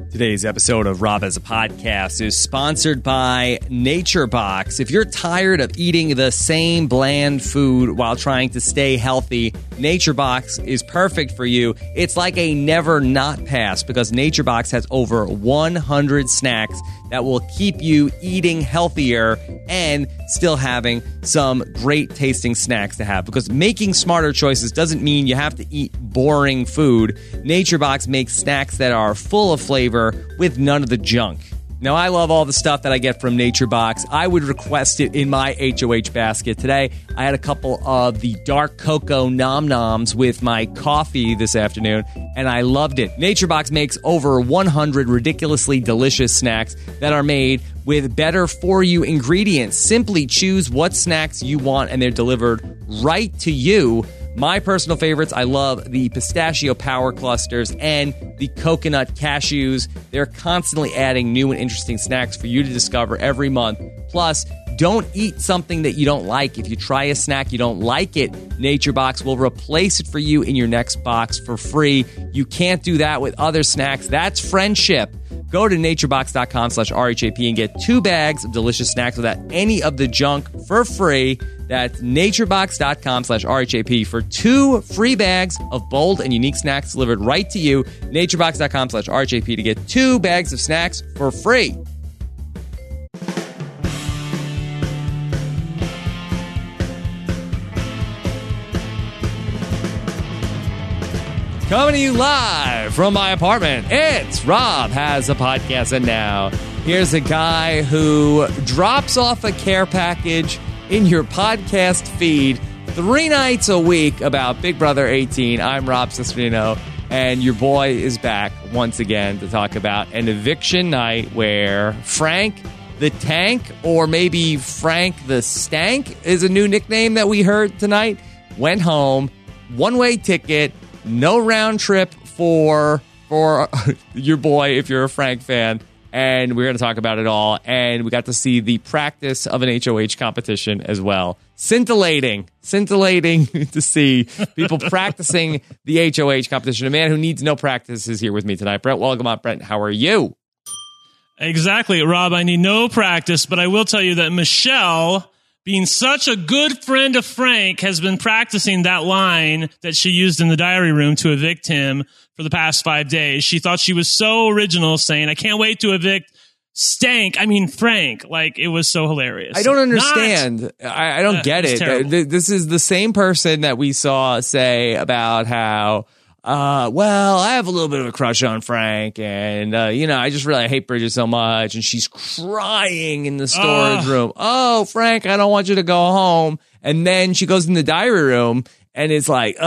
Today's episode of Rob Has a Podcast is sponsored by NatureBox. If you're tired of eating the same bland food while trying to stay healthy, NatureBox is perfect for you. It's like a never not pass because NatureBox has over 100 snacks that will keep you eating healthier and still having some great tasting snacks to have. Because making smarter choices doesn't mean you have to eat boring food. NatureBox makes snacks that are full of flavor with none of the junk. Now, I love all the stuff that I get from NatureBox. I would request it in my HOH basket. Today, I had a couple of the dark cocoa Nom Noms with my coffee this afternoon, and I loved it. NatureBox makes over 100 ridiculously delicious snacks that are made with better-for-you ingredients. Simply choose what snacks you want, and they're delivered right to you. My personal favorites, I love the pistachio power clusters and the coconut cashews. They're constantly adding new and interesting snacks for you to discover every month. Plus, don't eat something that you don't like. If you try a snack you don't like it, NatureBox will replace it for you in your next box for free. You can't do that with other snacks. That's friendship. Go to naturebox.com/RHAP and get 2 bags of delicious snacks without any of the junk for free. That's naturebox.com/RHAP for 2 free bags of bold and unique snacks delivered right to you. Naturebox.com/RHAP to get 2 bags of snacks for free. Coming to you live from my apartment, it's Rob Has a Podcast. And now, here's a guy who drops off a care package in your podcast feed 3 nights a week about Big Brother 18. I'm Rob Cesternino, and your boy is back once again to talk about an eviction night where Frank the Tank, or maybe Frank the Stank is a new nickname that we heard tonight, went home, one-way ticket, no round trip for your boy if you're a Frank fan. And we're going to talk about it all. And we got to see the practice of an HOH competition as well. Scintillating to see people practicing the HOH competition. A man who needs no practice is here with me tonight. Brent, welcome on. Brent, how are you? Exactly, Rob. I need no practice, but I will tell you that Michelle, being such a good friend of Frank, has been practicing that line that she used in the diary room to evict him for the past 5 days. She thought she was so original, saying, "I can't wait to evict Frank." Like, it was so hilarious. I don't understand. I don't get it. This is the same person that we saw say about how, well, I have a little bit of a crush on Frank, and, I just really hate Bridget so much, and she's crying in the storage room. Oh, Frank, I don't want you to go home. And then she goes in the diary room, and it's like,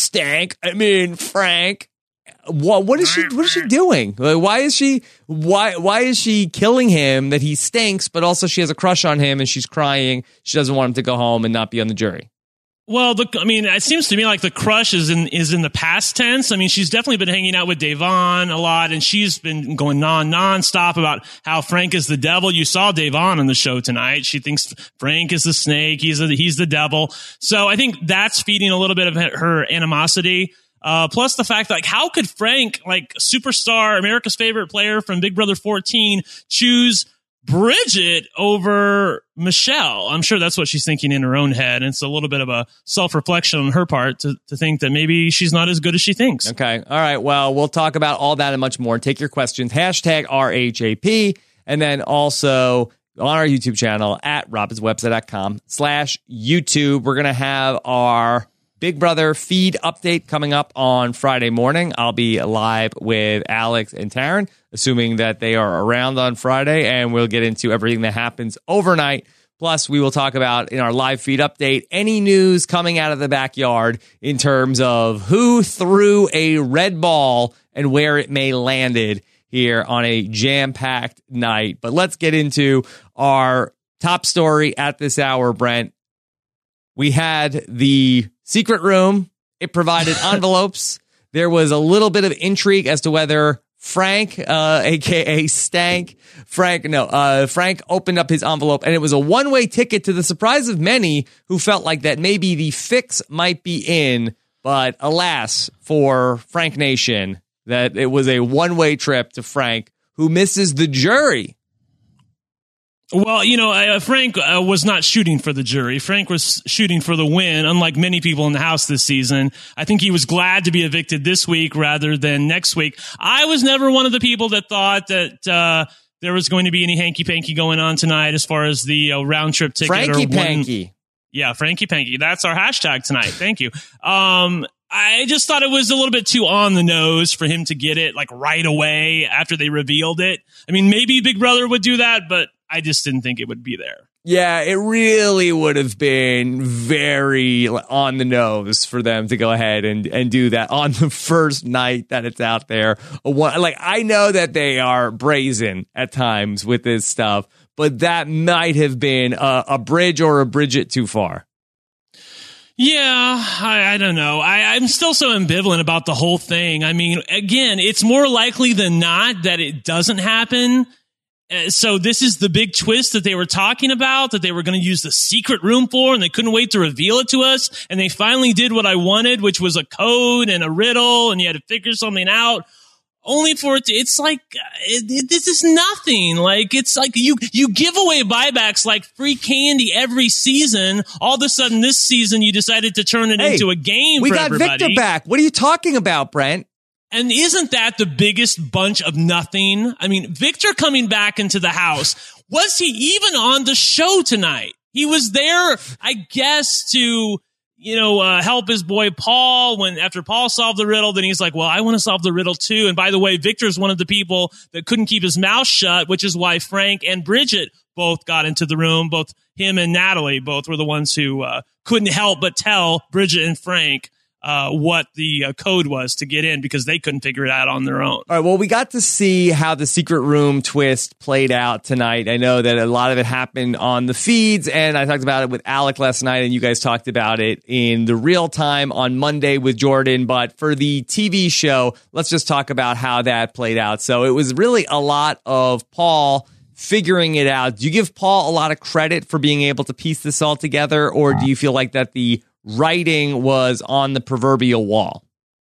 Frank. What is she doing? Like, why is she killing him that he stinks, but also she has a crush on him, and she's crying. She doesn't want him to go home and not be on the jury. Well, it seems to me like the crush is in the past tense. I mean, she's definitely been hanging out with Devon a lot, and she's been going nonstop about how Frank is the devil. You saw Devon on the show tonight. She thinks Frank is the snake. He's the devil. So I think that's feeding a little bit of her animosity. Plus the fact that, like, how could Frank, like, superstar, America's favorite player from Big Brother 14, choose Bridget over Michelle? I'm sure that's what she's thinking in her own head. And it's a little bit of a self-reflection on her part to think that maybe she's not as good as she thinks. Okay. All right. Well, we'll talk about all that and much more. Take your questions. #RHAP. And then also on our YouTube channel at robhasawebsite.com/YouTube. We're going to have our Big Brother feed update coming up on Friday morning. I'll be live with Alex and Taryn, assuming that they are around on Friday, and we'll get into everything that happens overnight. Plus, we will talk about, in our live feed update, any news coming out of the backyard in terms of who threw a red ball and where it may landed here on a jam-packed night. But let's get into our top story at this hour, Brent. We had the secret room. It provided envelopes. There was a little bit of intrigue as to whether Frank, a.k.a. Stank, Frank opened up his envelope, and it was a one-way ticket, to the surprise of many who felt like that maybe the fix might be in. But alas, for Frank Nation, that it was a one-way trip to Frank, who misses the jury. Well, Frank was not shooting for the jury. Frank was shooting for the win, unlike many people in the house this season. I think he was glad to be evicted this week rather than next week. I was never one of the people that thought that there was going to be any hanky-panky going on tonight as far as the round-trip ticket. Frankie-panky. Yeah, Frankie-panky. That's our hashtag tonight. Thank you. I just thought it was a little bit too on the nose for him to get it like right away after they revealed it. I mean, maybe Big Brother would do that, but I just didn't think it would be there. Yeah, it really would have been very on the nose for them to go ahead and do that on the first night that it's out there. Like, I know that they are brazen at times with this stuff, but that might have been a bridge or a Bridget too far. Yeah, I don't know. I'm still so ambivalent about the whole thing. I mean, again, it's more likely than not that it doesn't happen. So this is the big twist that they were talking about, that they were going to use the secret room for, and they couldn't wait to reveal it to us. And they finally did what I wanted, which was a code and a riddle, and you had to figure something out. Only for it to, it's like, this is nothing. Like, it's like you give away buybacks like free candy every season. All of a sudden this season you decided to turn it into a game for everybody. We got Victor back. What are you talking about, Brent? And isn't that the biggest bunch of nothing? I mean, Victor coming back into the house, was he even on the show tonight? He was there, I guess, to, help his boy Paul after Paul solved the riddle. Then he's like, well, I want to solve the riddle too. And by the way, Victor's one of the people that couldn't keep his mouth shut, which is why Frank and Bridget both got into the room. Both him and Natalie both were the ones who couldn't help but tell Bridget and Frank what the code was to get in because they couldn't figure it out on their own. All right, well, we got to see how the secret room twist played out tonight. I know that a lot of it happened on the feeds, and I talked about it with Alec last night, and you guys talked about it in the real time on Monday with Jordan. But for the TV show, let's just talk about how that played out. So it was really a lot of Paul figuring it out. Do you give Paul a lot of credit for being able to piece this all together, or do you feel like that the writing was on the proverbial wall?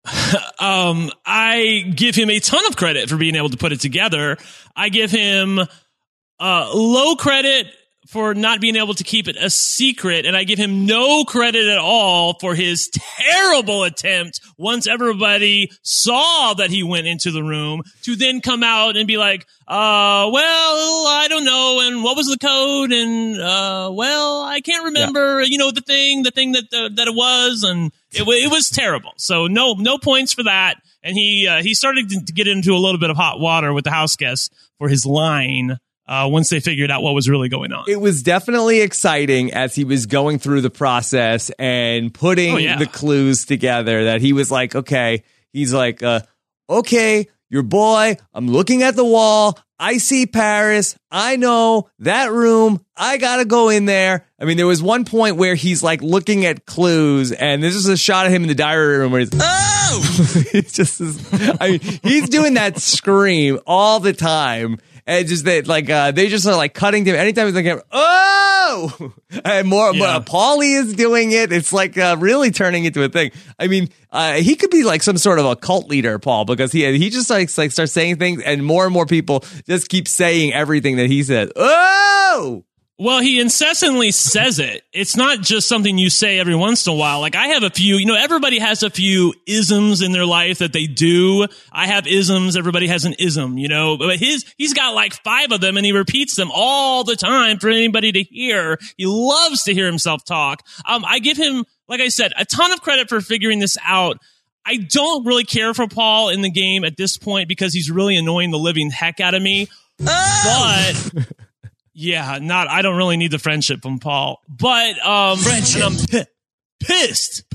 I give him a ton of credit for being able to put it together. I give him low credit for not being able to keep it a secret, and I give him no credit at all for his terrible attempt once everybody saw that he went into the room to then come out and be like, well, I don't know, and what was the code, and well, I can't remember, the thing that it was, and it was terrible. So no points for that. And he started to get into a little bit of hot water with the house guests for his line. Once they figured out what was really going on. It was definitely exciting as he was going through the process and putting the clues together, that he was like, okay, he's like, okay, your boy, I'm looking at the wall. I see Paris. I know that room. I got to go in there. I mean, there was one point where he's like looking at clues, and this is a shot of him in the diary room where he's, it's just, he's doing that scream all the time. And just that, like, they just are like cutting to him anytime he's like, and more, Paulie is doing it. It's like really turning into a thing. I mean, he could be like some sort of a cult leader, Paul, because he just like starts saying things, and more people just keep saying everything that he says. Oh! Well, he incessantly says it. It's not just something you say every once in a while. Like, I have a few, everybody has a few isms in their life that they do. I have isms. Everybody has an ism, but he's got like 5 of them, and he repeats them all the time for anybody to hear. He loves to hear himself talk. I give him, like I said, a ton of credit for figuring this out. I don't really care for Paul in the game at this point because he's really annoying the living heck out of me. But yeah, I don't really need the friendship from Paul, but, friendship. I'm pissed.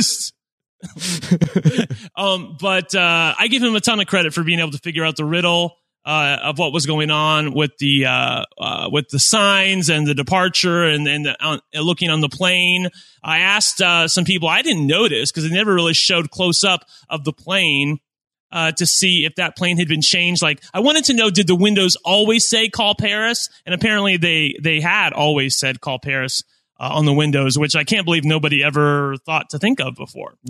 But I give him a ton of credit for being able to figure out the riddle, of what was going on with the signs and the departure and looking on the plane. I asked, some people I didn't notice because they never really showed close up of the plane. To see if that plane had been changed. Like, I wanted to know, did the windows always say call Paris? And apparently they had always said call Paris on the windows, which I can't believe nobody ever thought to think of before. Yeah.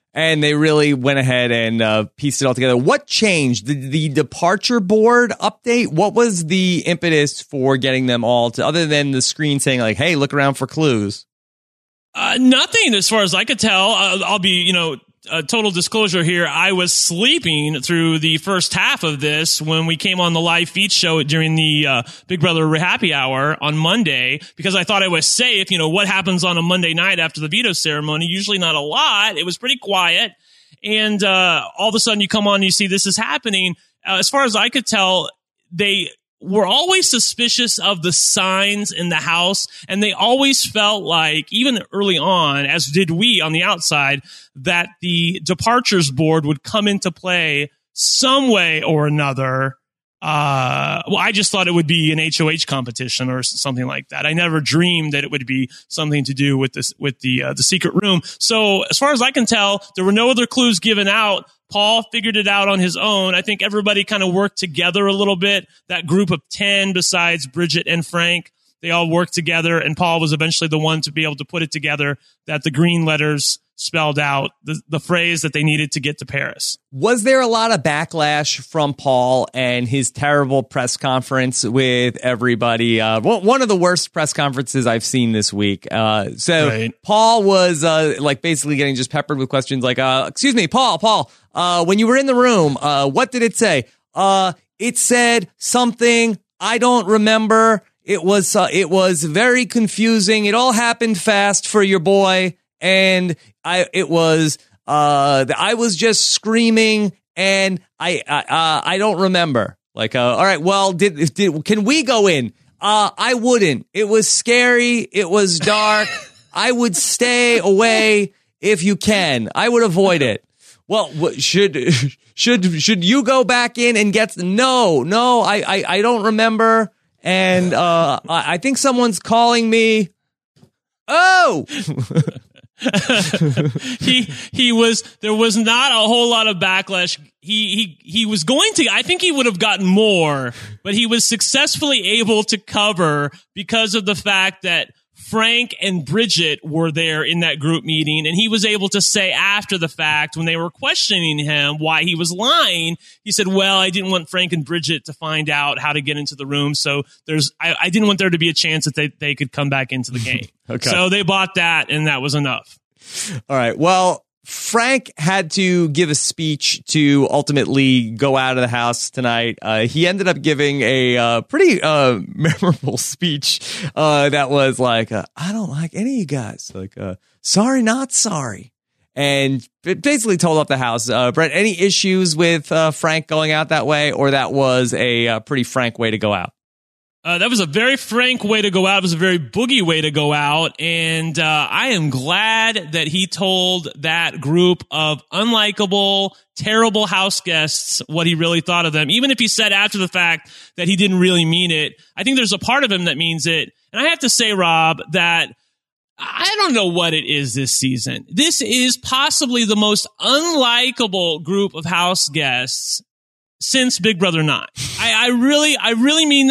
And they really went ahead and pieced it all together. What changed? The departure board update? What was the impetus for getting them all to, other than the screen saying like, hey, look around for clues? Nothing as far as I could tell. I'll be, total disclosure here. I was sleeping through the first half of this when we came on the live feed show during the Big Brother Happy Hour on Monday, because I thought I was safe. What happens on a Monday night after the veto ceremony? Usually not a lot. It was pretty quiet. And all of a sudden you come on and you see this is happening. As far as I could tell, they were always suspicious of the signs in the house, and they always felt like, even early on, as did we on the outside, that the departures board would come into play some way or another. I just thought it would be an HOH competition or something like that. I never dreamed that it would be something to do with this, with the secret room. So as far as I can tell, there were no other clues given out. Paul figured it out on his own. I think everybody kind of worked together a little bit. That group of 10, besides Bridget and Frank, they all worked together, and Paul was eventually the one to be able to put it together that the green letters spelled out the phrase that they needed to get to Paris. Was there a lot of backlash from Paul and his terrible press conference with everybody? One of the worst press conferences I've seen this week. Right. Paul was basically getting just peppered with questions like, excuse me, Paul, when you were in the room, what did it say? It said something I don't remember. It was very confusing. It all happened fast for your boy. And I was just screaming, and I don't remember. All right, well, can we go in? I wouldn't. It was scary. It was dark. I would stay away if you can. I would avoid it. Well, should you go back in and get? No, I don't remember. And I think someone's calling me. Oh. There was not a whole lot of backlash. He was going to, I think he would have gotten more, but he was successfully able to cover because of the fact that Frank and Bridget were there in that group meeting, and he was able to say after the fact, when they were questioning him why he was lying, he said, well, I didn't want Frank and Bridget to find out how to get into the room, so I didn't want there to be a chance that they could come back into the game. Okay. So they bought that, and that was enough. All right, well, Frank had to give a speech to ultimately go out of the house tonight. He ended up giving a pretty memorable speech that was like, I don't like any of you guys. Sorry, not sorry. And it basically told off the house. Brett, any issues with Frank going out that way, or that was a pretty frank way to go out? That was a very frank way to go out. It was a very boogie way to go out. And I am glad that he told that group of unlikable, terrible house guests what he really thought of them. Even if he said after the fact that he didn't really mean it, I think there's a part of him that means it. And I have to say, Rob, that I don't know what it is this season. This is possibly the most unlikable group of house guests since Big Brother 9. I really mean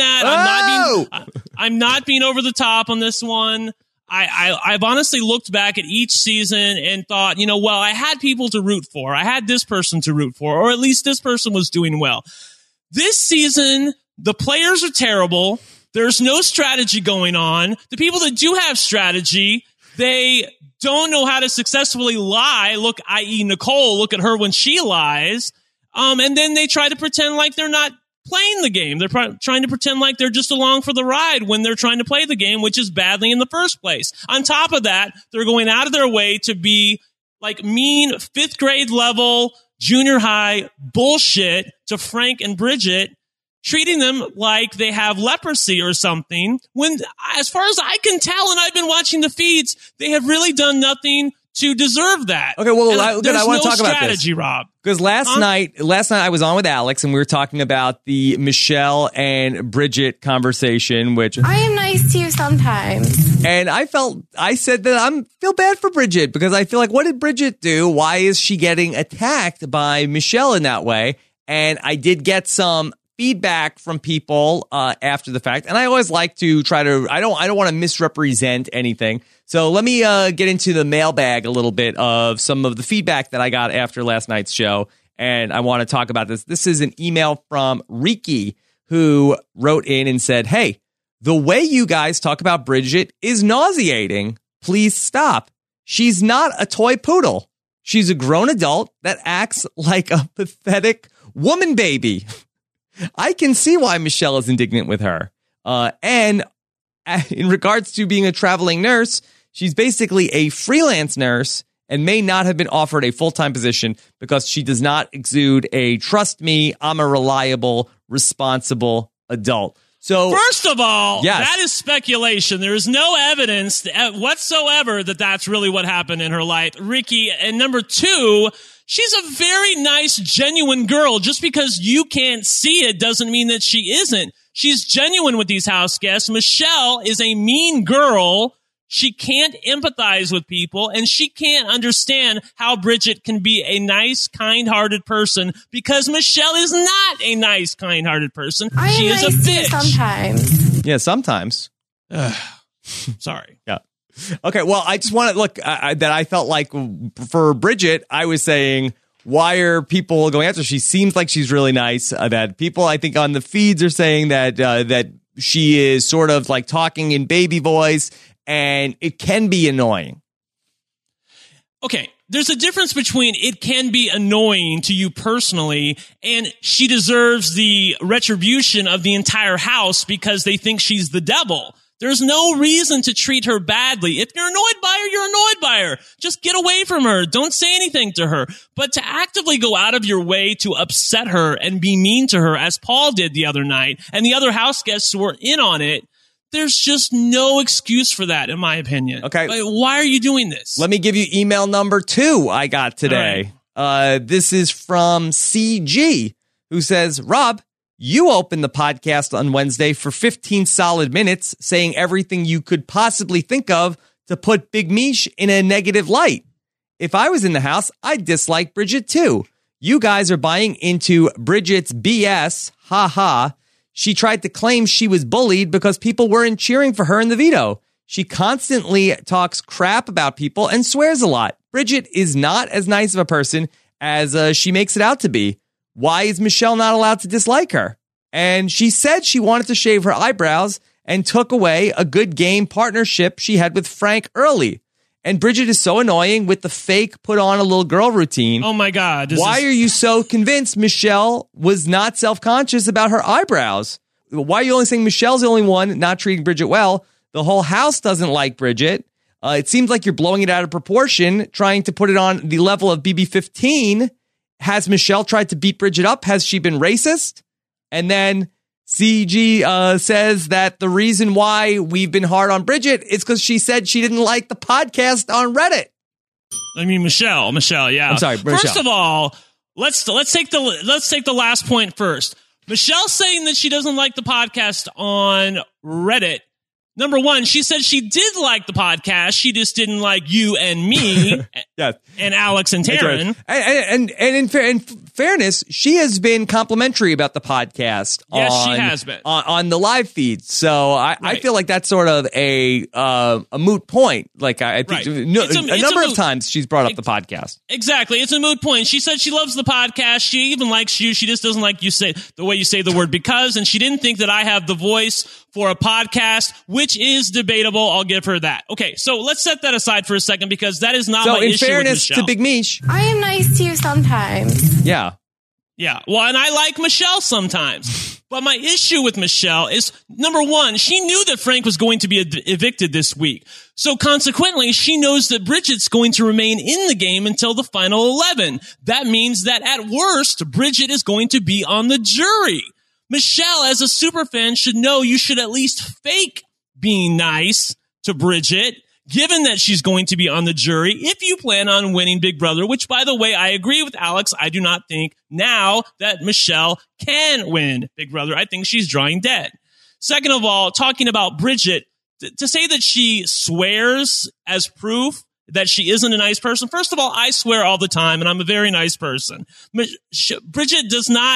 that. I'm not being over the top on this one. I've honestly looked back at each season and thought, well, I had people to root for. I had this person to root for, or at least this person was doing well. This season, the players are terrible. There's no strategy going on. The people that do have strategy, they don't know how to successfully lie. Look, i.e. Nicole, look at her when she lies. And then they try to pretend like they're not playing the game. They're trying to pretend like they're just along for the ride when they're trying to play the game, which is badly in the first place. On top of that, they're going out of their way to be like mean 5th grade level, junior high bullshit to Frank and Bridget, treating them like they have leprosy or something, when, as far as I can tell, and I've been watching the feeds, they have really done nothing to deserve that. Okay, well, I want to talk about this. Strategy, Rob. Because last night I was on with Alex, and we were talking about the Michelle and Bridget conversation, which I am nice to you sometimes. And I said that I feel bad for Bridget, because I feel like, what did Bridget do? Why is she getting attacked by Michelle in that way? And I did get some feedback from people after the fact, and I always like to try to. I don't want to misrepresent anything. So let me get into the mailbag a little bit of some of the feedback that I got after last night's show, and I want to talk about this. This is an email from Riki, who wrote in and said, "Hey, the way you guys talk about Bridget is nauseating. Please stop. She's not a toy poodle. She's a grown adult that acts like a pathetic woman baby." I can see why Michelle is indignant with her. And in regards to being a traveling nurse, she's basically a freelance nurse and may not have been offered a full-time position because she does not exude a trust me, I'm a reliable, responsible adult. So, first of all, yes. That is speculation. There is no evidence whatsoever that that's really what happened in her life, Riki. And number two, she's a very nice, genuine girl. Just because you can't see it doesn't mean that she isn't. She's genuine with these house guests. Michelle is a mean girl. She can't empathize with people, and she can't understand how Bridget can be a nice, kind-hearted person because Michelle is not a nice, kind-hearted person. She is a bitch. Sometimes. Yeah, sometimes. Sorry. Yeah. Okay, well, I just want to look that I felt like for Bridget, I was saying, why are people going after her? She seems like she's really nice. That people, I think, on the feeds are saying that she is sort of like talking in baby voice, and it can be annoying. Okay, there's a difference between it can be annoying to you personally, and she deserves the retribution of the entire house because they think she's the devil. There's no reason to treat her badly. If you're annoyed by her, you're annoyed by her. Just get away from her. Don't say anything to her. But to actively go out of your way to upset her and be mean to her, as Paul did the other night, and the other house guests were in on it, there's just no excuse for that, in my opinion. Okay. Like, why are you doing this? Let me give you email number 2 I got today. This is from CG, who says, Rob, you opened the podcast on Wednesday for 15 solid minutes, saying everything you could possibly think of to put Big Mish in a negative light. If I was in the house, I'd dislike Bridget too. You guys are buying into Bridget's BS. Ha ha. She tried to claim she was bullied because people weren't cheering for her in the veto. She constantly talks crap about people and swears a lot. Bridget is not as nice of a person as she makes it out to be. Why is Michelle not allowed to dislike her? And she said she wanted to shave her eyebrows and took away a good game partnership she had with Frank early. And Bridget is so annoying with the fake put on a little girl routine. Oh my God. Why are you so convinced Michelle was not self-conscious about her eyebrows? Why are you only saying Michelle's the only one not treating Bridget well? The whole house doesn't like Bridget. It seems like you're blowing it out of proportion, trying to put it on the level of BB15. Has Michelle tried to beat Bridget up? Has she been racist? And then CG says that the reason why we've been hard on Bridget is because she said she didn't like the podcast on Reddit. I mean, Michelle, yeah. I'm sorry, Michelle. First of all, let's take the last point first. Michelle saying that she doesn't like the podcast on Reddit. Number one, she said she did like the podcast. She just didn't like you and me, yes. and Alex and Taryn. And in fairness, she has been complimentary about the podcast. Yes, she has been on the live feed. So I feel like that's sort of a moot point. Like I think a number of times she's brought up the podcast. Exactly, it's a moot point. She said she loves the podcast. She even likes you. She just doesn't like you say the way you say the word because, and she didn't think that I have the voice for a podcast, which is debatable. I'll give her that. Okay, so let's set that aside for a second because that is not my issue with Michelle. So in fairness to Big Mish, I am nice to you sometimes. Yeah. Well, and I like Michelle sometimes. But my issue with Michelle is, number one, she knew that Frank was going to be evicted this week. So consequently, she knows that Bridget's going to remain in the game until the final 11. That means that at worst, Bridget is going to be on the jury. Michelle, as a superfan, should know you should at least fake being nice to Bridget, given that she's going to be on the jury, if you plan on winning Big Brother, which, by the way, I agree with Alex. I do not think now that Michelle can win Big Brother. I think she's drawing dead. Second of all, talking about Bridget, to say that she swears as proof that she isn't a nice person. First of all, I swear all the time, and I'm a very nice person. Bridget does not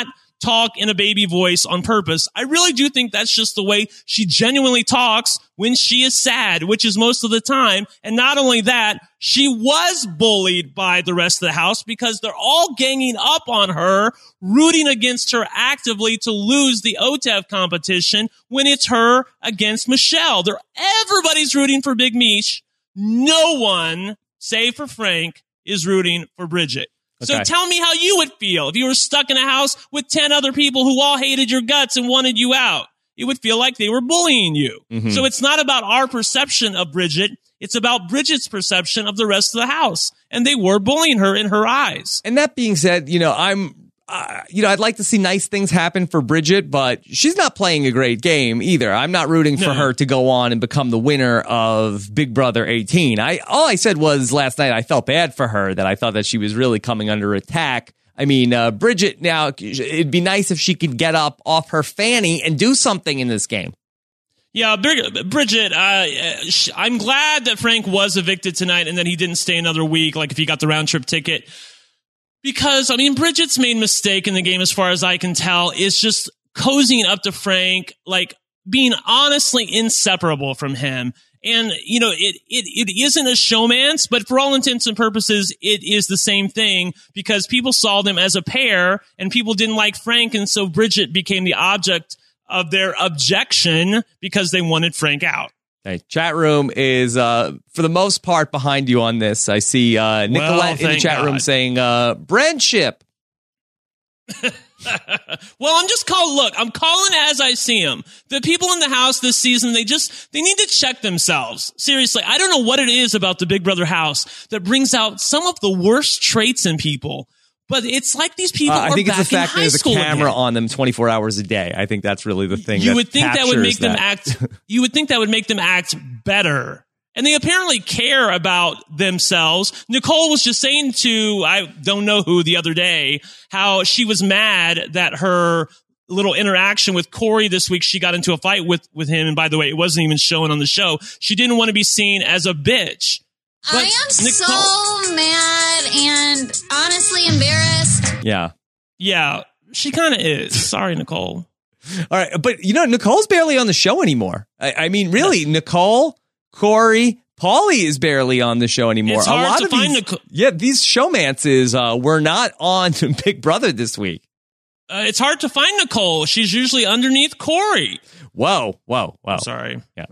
talk in a baby voice on purpose. I really do think that's just the way she genuinely talks when she is sad, which is most of the time. And not only that, she was bullied by the rest of the house because they're all ganging up on her, rooting against her actively to lose the OTEV competition when it's her against Michelle. Everybody's rooting for Big Mish. No one, save for Frank, is rooting for Bridget. Okay. So tell me how you would feel if you were stuck in a house with 10 other people who all hated your guts and wanted you out. It would feel like they were bullying you. Mm-hmm. So it's not about our perception of Bridget. It's about Bridget's perception of the rest of the house. And they were bullying her in her eyes. And that being said, I'd like to see nice things happen for Bridget, but she's not playing a great game either. I'm not rooting for her to go on and become the winner of Big Brother 18. All I said was last night I felt bad for her, that I thought that she was really coming under attack. I mean, Bridget, now, it'd be nice if she could get up off her fanny and do something in this game. Yeah, Bridget, I'm glad that Frank was evicted tonight and that he didn't stay another week, like if he got the round trip ticket. Because, Bridget's main mistake in the game, as far as I can tell, is just cozying up to Frank, like being honestly inseparable from him. And, it isn't a showmance, but for all intents and purposes, it is the same thing because people saw them as a pair and people didn't like Frank. And so Bridget became the object of their objection because they wanted Frank out. Hey, chat room is, for the most part, behind you on this. I see Nicolette in the chat room saying, Brentship. Well, I'm calling as I see him. The people in the house this season, they need to check themselves. Seriously, I don't know what it is about the Big Brother house that brings out some of the worst traits in people. But it's like these people are back in high school. I think it's the fact there's a camera on them 24 hours a day. I think that's really the thing. You would think that would make them act. You would think that would make them act better. And they apparently care about themselves. Nicole was just saying to, I don't know who the other day, how she was mad that her little interaction with Corey this week, she got into a fight with him. And by the way, it wasn't even shown on the show. She didn't want to be seen as a bitch. But I am so mad and honestly embarrassed. Yeah, she kind of is. Sorry, Nicole. All right, but Nicole's barely on the show anymore. I mean, really, Nicole, Corey, Paulie is barely on the show anymore. It's hard to find Nicole. Yeah, these showmances were not on Big Brother this week. It's hard to find Nicole. She's usually underneath Corey. Whoa. Sorry. Yeah.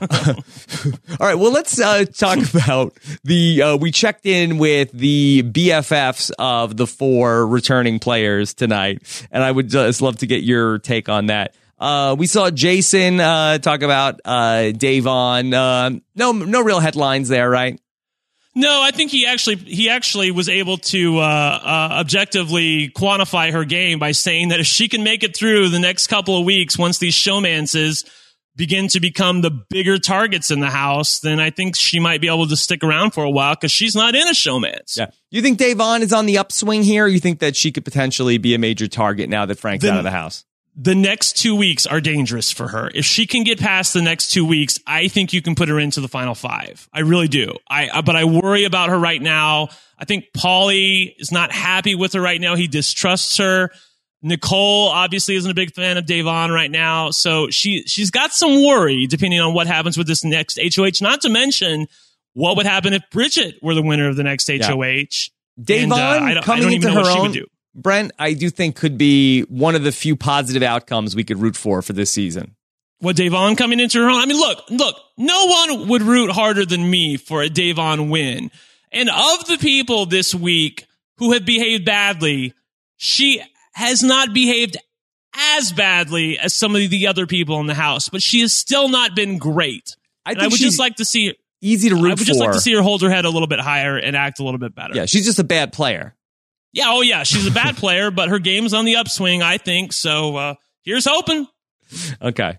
All right. Well, let's talk about we checked in with the BFFs of the 4 returning players tonight, and I would just love to get your take on that. We saw Jason talk about Da'Vonne. No real headlines there, right? No, I think he actually was able to objectively quantify her game by saying that if she can make it through the next couple of weeks, once these showmances begin to become the bigger targets in the house, then I think she might be able to stick around for a while because she's not in a showmance. Yeah. You think Da'Vonne is on the upswing here? Or you think that she could potentially be a major target now that Frank's out of the house? The next 2 weeks are dangerous for her. If she can get past the next 2 weeks, I think you can put her into the final 5. I really do. But I worry about her right now. I think Paulie is not happy with her right now. He distrusts her. Nicole obviously isn't a big fan of Da'Vonne right now. So she's got some worry depending on what happens with this next HOH. Not to mention what would happen if Bridget were the winner of the next HOH. Da'Vonne coming into her own. Brent, I do think could be one of the few positive outcomes we could root for this season. What, Da'Vonne coming into her own? I mean, look, no one would root harder than me for a Da'Vonne win. And of the people this week who have behaved badly, she has not behaved as badly as some of the other people in the house, but she has still not been great. I would just like to see easy to root for. I would just like to see her hold her head a little bit higher and act a little bit better. Yeah, she's just a bad player. Yeah, she's a bad player, but her game's on the upswing, I think. So here's hoping. Okay.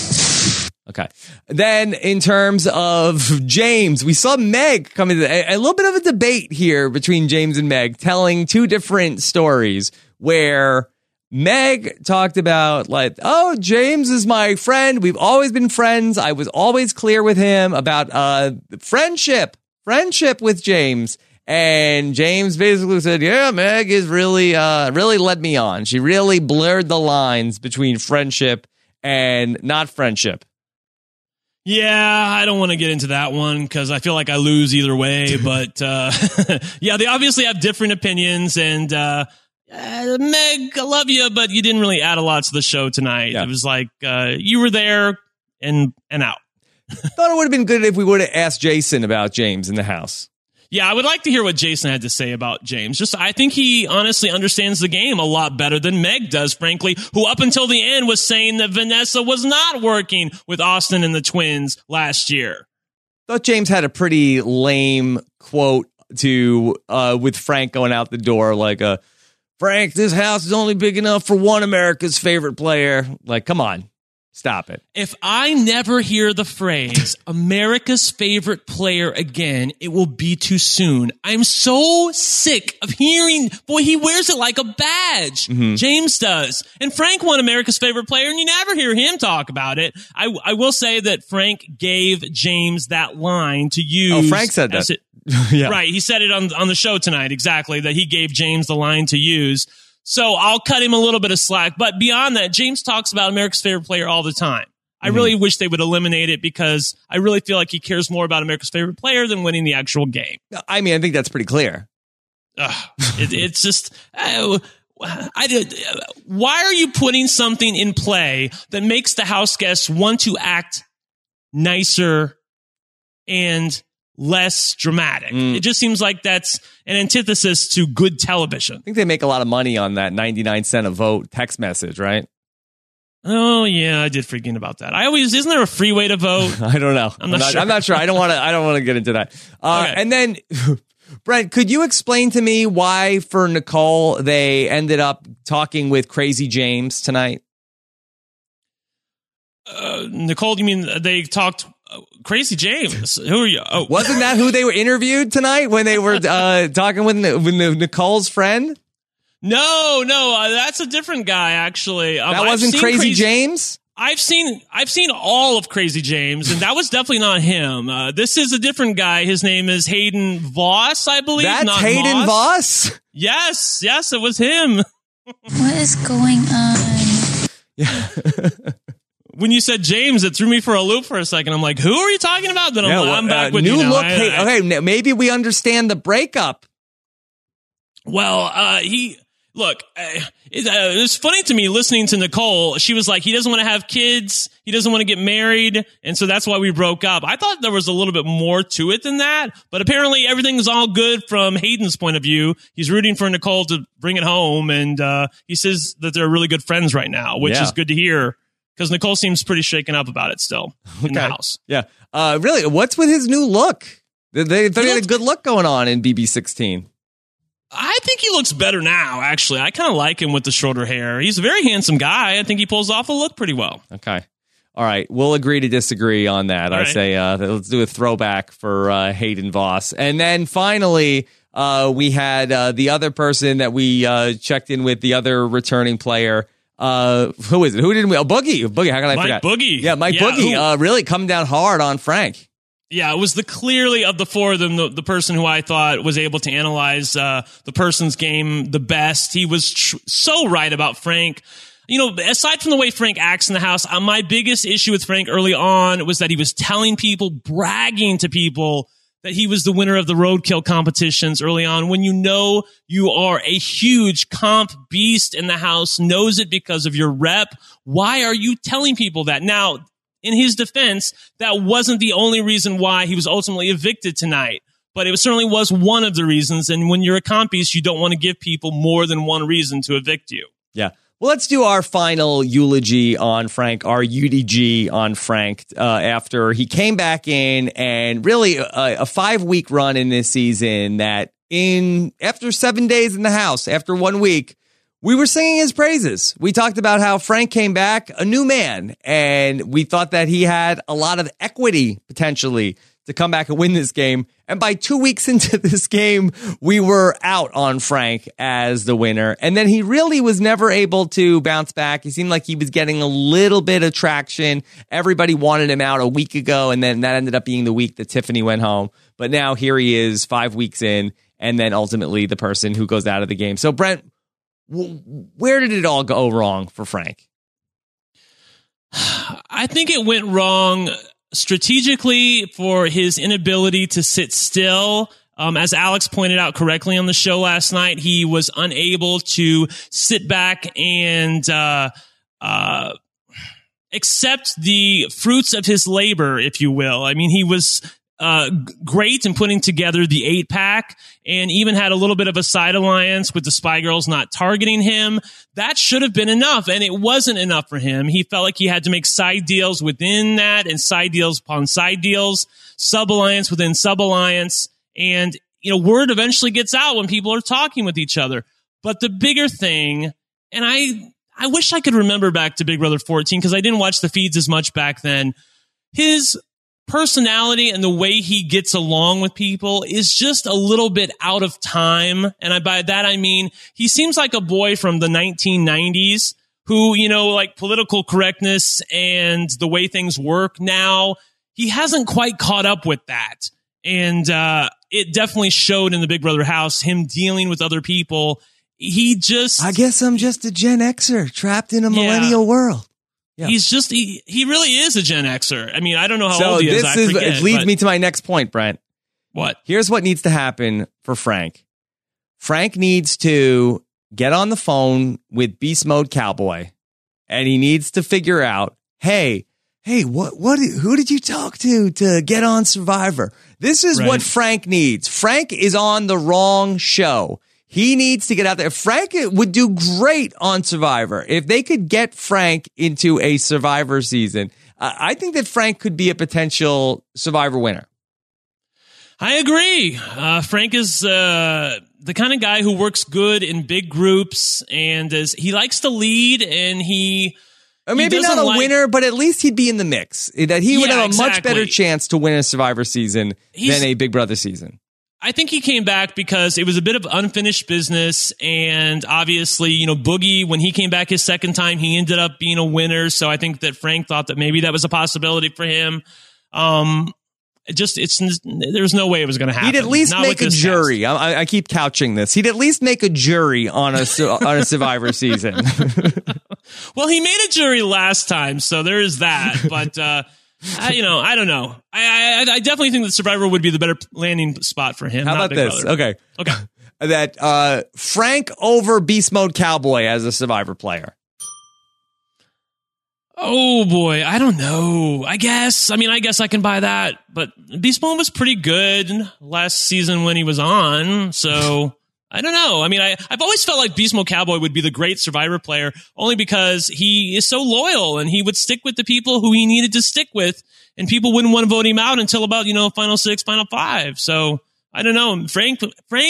Then in terms of James, we saw Meg come into a little bit of a debate here between James and Meg, telling 2 different stories where Meg talked about James is my friend. We've always been friends. I was always clear with him about friendship with James. And James basically said, yeah, Meg is really led me on. She really blurred the lines between friendship and not friendship. Yeah, I don't want to get into that one because I feel like I lose either way. But yeah, they obviously have different opinions. And Meg, I love you, but you didn't really add a lot to the show tonight. Yeah. It was like you were there and out. Thought it would have been good if we would have asked Jason about James in the house. Yeah, I would like to hear what Jason had to say about James. I think he honestly understands the game a lot better than Meg does, frankly, who up until the end was saying that Vanessa was not working with Austin and the twins last year. Thought James had a pretty lame quote to with Frank going out the door, like, Frank, this house is only big enough for one America's favorite player. Like, come on. Stop it. If I never hear the phrase America's favorite player again, it will be too soon. I'm so sick of hearing, boy, he wears it like a badge. Mm-hmm. James does. And Frank won America's favorite player, and you never hear him talk about it. I will say that Frank gave James that line to use. Oh, Frank said that. Yeah. Right. He said it on the show tonight. Exactly. That he gave James the line to use. So I'll cut him a little bit of slack. But beyond that, James talks about America's favorite player all the time. I really wish they would eliminate it because I really feel like he cares more about America's favorite player than winning the actual game. I mean, I think that's pretty clear. It's just, why are you putting something in play that makes the house guests want to act nicer and less dramatic? It just seems like that's an antithesis to good television. I think they make a lot of money on that 99 cent a vote text message, right? Oh yeah, I did forget about that. Isn't there a free way to vote? I don't know. I'm not sure. I don't want to get into that. Okay. And then Brent, could you explain to me why for Nicole they ended up talking with Crazy James tonight? Nicole, you mean they talked Crazy James? Who are you? Oh. Wasn't that who they were interviewed tonight when they were talking with Nicole's friend? No, that's a different guy. Actually, that wasn't Crazy James. I've seen all of Crazy James, and that was definitely not him. This is a different guy. His name is Hayden Voss, I believe. That's not Hayden Moss. Voss. Yes, it was him. What is going on? Yeah. When you said James, it threw me for a loop for a second. I'm like, who are you talking about? Then I'm back with new you now. look. Okay, maybe we understand the breakup. Well, it was funny to me listening to Nicole. She was like, he doesn't want to have kids. He doesn't want to get married. And so that's why we broke up. I thought there was a little bit more to it than that. But apparently everything is all good from Hayden's point of view. He's rooting for Nicole to bring it home. And he says that they're really good friends right now, which is good to hear. Because Nicole seems pretty shaken up about it still in the house. Yeah. Really, what's with his new look? They had a good look going on in BB16. I think he looks better now, actually. I kind of like him with the shorter hair. He's a very handsome guy. I think he pulls off a look pretty well. Okay. All right. We'll agree to disagree on that. I say let's do a throwback for Hayden Voss. And then finally, we had the other person that we checked in with, the other returning player. Who is it? Who didn't we? Oh, Boogie. How can I forget? Mike Boogie. Yeah, Mike Boogie. Really come down hard on Frank. Yeah, it was clearly of the four of them, the person who I thought was able to analyze the person's game the best. He was so right about Frank. You know, aside from the way Frank acts in the house, my biggest issue with Frank early on was that he was telling people, bragging to people that he was the winner of the roadkill competitions early on. When you know you are a huge comp beast in the house, knows it because of your rep, why are you telling people that? Now, in his defense, that wasn't the only reason why he was ultimately evicted tonight, but it certainly was one of the reasons. And when you're a comp beast, you don't want to give people more than one reason to evict you. Yeah. Well, let's do our final eulogy on Frank, our UDG on Frank, after he came back in and really a 5-week run in this season that after 7 days in the house, after 1 week, we were singing his praises. We talked about how Frank came back a new man, and we thought that he had a lot of equity potentially to come back and win this game. And by 2 weeks into this game, we were out on Frank as the winner. And then he really was never able to bounce back. He seemed like he was getting a little bit of traction. Everybody wanted him out a week ago, and then that ended up being the week that Tiffany went home. But now here he is 5 weeks in, and then ultimately the person who goes out of the game. So, Brent, where did it all go wrong for Frank? I think it went wrong strategically for his inability to sit still. As Alex pointed out correctly on the show last night, he was unable to sit back and accept the fruits of his labor, if you will. I mean, he was great in putting together the 8-pack and even had a little bit of a side alliance with the Spy Girls not targeting him. That should have been enough, and it wasn't enough for him. He felt like he had to make side deals within that and side deals upon side deals, sub-alliance within sub-alliance, and word eventually gets out when people are talking with each other. But the bigger thing, and I wish I could remember back to Big Brother 14 because I didn't watch the feeds as much back then. His personality and the way he gets along with people is just a little bit out of time. And by that, I mean, he seems like a boy from the 1990s who, like political correctness and the way things work now, he hasn't quite caught up with that. And it definitely showed in the Big Brother house, him dealing with other people. I guess I'm just a Gen Xer trapped in a millennial world. Yeah. He really is a Gen Xer. I mean, I don't know how old he is. It leads me to my next point, Brent. What? Here's what needs to happen for Frank. Frank needs to get on the phone with Beast Mode Cowboy, and he needs to figure out, hey, who did you talk to get on Survivor? This is what Frank needs. Frank is on the wrong show. He needs to get out there. Frank would do great on Survivor. If they could get Frank into a Survivor season, I think that Frank could be a potential Survivor winner. I agree. Frank is the kind of guy who works good in big groups, and he likes to lead, and maybe not a winner, but at least he'd be in the mix. That he would have a much better chance to win a Survivor season than a Big Brother season. I think he came back because it was a bit of unfinished business, and obviously, Boogie, when he came back his second time, he ended up being a winner. So I think that Frank thought that maybe that was a possibility for him. There's no way it was going to happen. He'd at least make a jury. I keep couching this. He'd at least make a jury on a Survivor season. Well, he made a jury last time, so there is that. But I don't know. I definitely think that Survivor would be the better landing spot for him. How about this? Okay. That Frank over Beast Mode Cowboy as a Survivor player. Oh boy, I don't know. I guess I can buy that. But Beast Mode was pretty good last season when he was on, so I don't know. I mean, I've always felt like Beast Mode Cowboy would be the great Survivor player only because he is so loyal and he would stick with the people who he needed to stick with, and people wouldn't want to vote him out until about, final 6, final 5. So I don't know. Frank,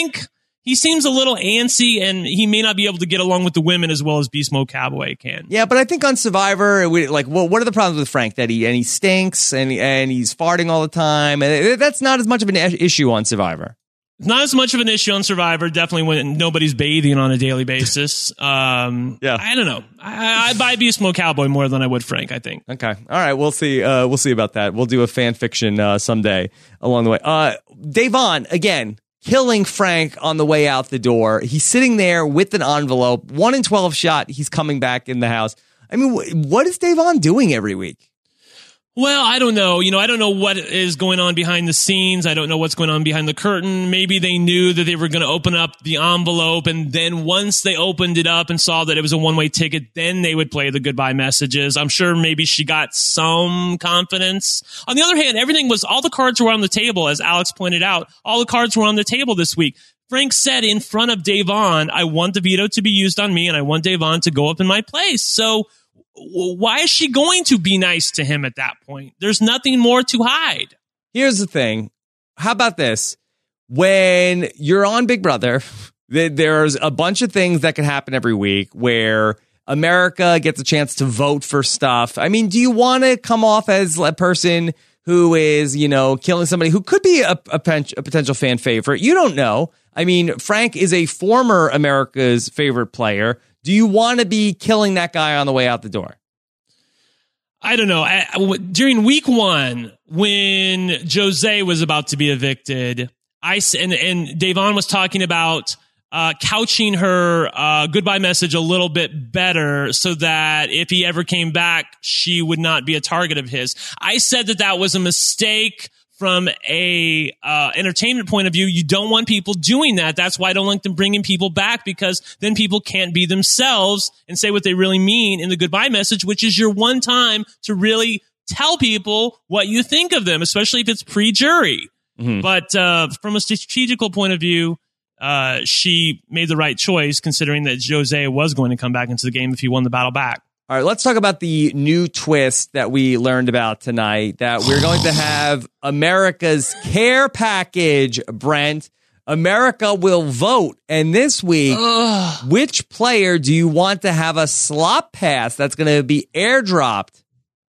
he seems a little antsy, and he may not be able to get along with the women as well as Beast Mode Cowboy can. Yeah, but I think on Survivor, what are the problems with Frank? That he stinks and he's farting all the time, and that's not as much of an issue on Survivor. Not as much of an issue on Survivor, definitely when nobody's bathing on a daily basis. Yeah. I don't know. I buy Beast Mode Cowboy more than I would Frank, I think. Okay. All right. We'll see. We'll see about that. We'll do a fan fiction someday along the way. Da'Vonne, again, killing Frank on the way out the door. He's sitting there with an envelope, 1 in 12 shot. He's coming back in the house. I mean, what is Da'Vonne doing every week? Well, I don't know. I don't know what is going on behind the scenes. I don't know what's going on behind the curtain. Maybe they knew that they were going to open up the envelope, and then once they opened it up and saw that it was a one-way ticket, then they would play the goodbye messages. I'm sure maybe she got some confidence. On the other hand, all the cards were on the table, as Alex pointed out. All the cards were on the table this week. Frank said in front of Da'Vonne, I want the veto to be used on me, and I want Da'Vonne to go up in my place. So why is she going to be nice to him at that point? There's nothing more to hide. Here's the thing. How about this? When you're on Big Brother, there's a bunch of things that can happen every week where America gets a chance to vote for stuff. I mean, do you want to come off as a person who is, killing somebody who could be a potential fan favorite? You don't know. I mean, Frank is a former America's favorite player. Do you want to be killing that guy on the way out the door? I don't know. During week 1, when Jose was about to be evicted, and Davon was talking about couching her goodbye message a little bit better so that if he ever came back, she would not be a target of his. I said that was a mistake from a entertainment point of view. You don't want people doing that. That's why I don't like them bringing people back, because then people can't be themselves and say what they really mean in the goodbye message, which is your one time to really tell people what you think of them, especially if it's pre-jury. Mm-hmm. But from a strategical point of view, she made the right choice, considering that Jose was going to come back into the game if he won the battle back. All right, let's talk about the new twist that we learned about tonight, that we're going to have America's care package, Brent. America will vote. And this week, which player do you want to have a slop pass that's going to be airdropped?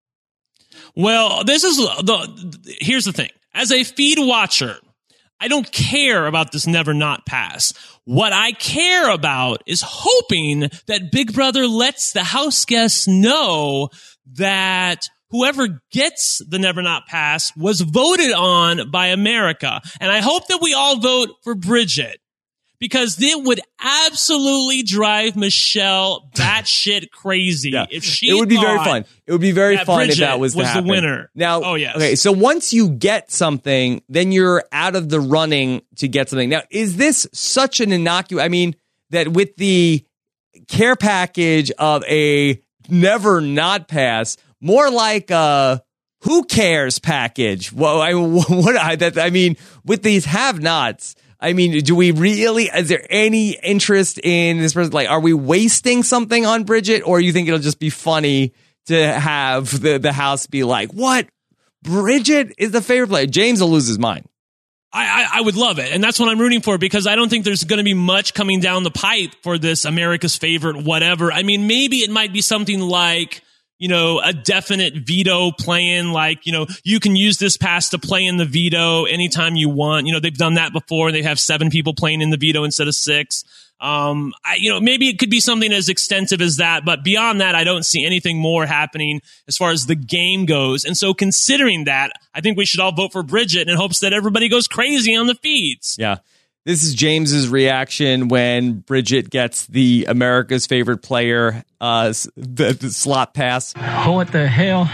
Well, here's the thing. As a feed watcher, I don't care about this never not pass. What I care about is hoping that Big Brother lets the house guests know that whoever gets the never not pass was voted on by America. And I hope that we all vote for Bridget, because it would absolutely drive Michelle batshit crazy if she. It would be very fun. It would be very fun Bridget if that was to happen. The winner. Now, yes. Okay, so once you get something, then you're out of the running to get something. Now, is this such an innocuous? I mean, that with the care package of a never not pass, more like a who cares package? Well, I mean, with these have-nots. I mean, do we really, is there any interest in this person? Like, are we wasting something on Bridget, or you think it'll just be funny to have the house be like, what? Bridget is the favorite player? James will lose his mind. I would love it. And that's what I'm rooting for, because I don't think there's going to be much coming down the pipe for this America's favorite whatever. I mean, maybe it might be something like, a definite veto plan, like, you can use this pass to play in the veto anytime you want. They've done that before. They have 7 people playing in the veto instead of 6. Maybe it could be something as extensive as that, but beyond that, I don't see anything more happening as far as the game goes. And so considering that, I think we should all vote for Bridget in hopes that everybody goes crazy on the feeds. Yeah. This is James's reaction when Bridget gets the America's favorite player, the slot pass. What the hell?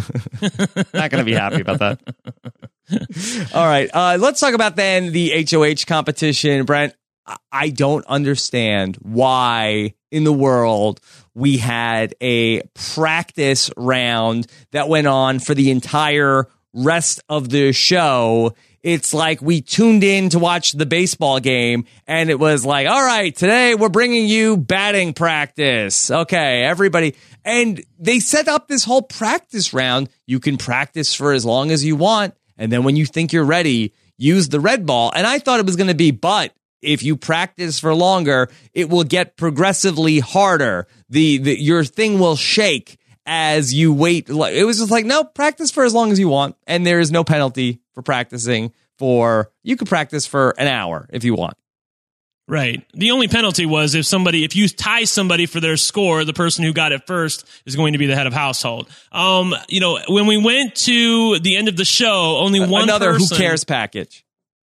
Not going to be happy about that. All right. Let's talk about then the HOH competition. Brent, I don't understand why in the world we had a practice round that went on for the entire rest of the show. It's like we tuned in to watch the baseball game, and it was like, all right, today we're bringing you batting practice. Okay, everybody. And they set up this whole practice round. You can practice for as long as you want, and then when you think you're ready, use the red ball. And I thought it was going to be, but if you practice for longer, it will get progressively harder. Your thing will shake as you wait. It was just like, no, practice for as long as you want, and there is no penalty for practicing you could practice for an hour if you want. Right. The only penalty was if you tie somebody for their score, the person who got it first is going to be the head of household. When we went to the end of the show, only one another person, who cares package.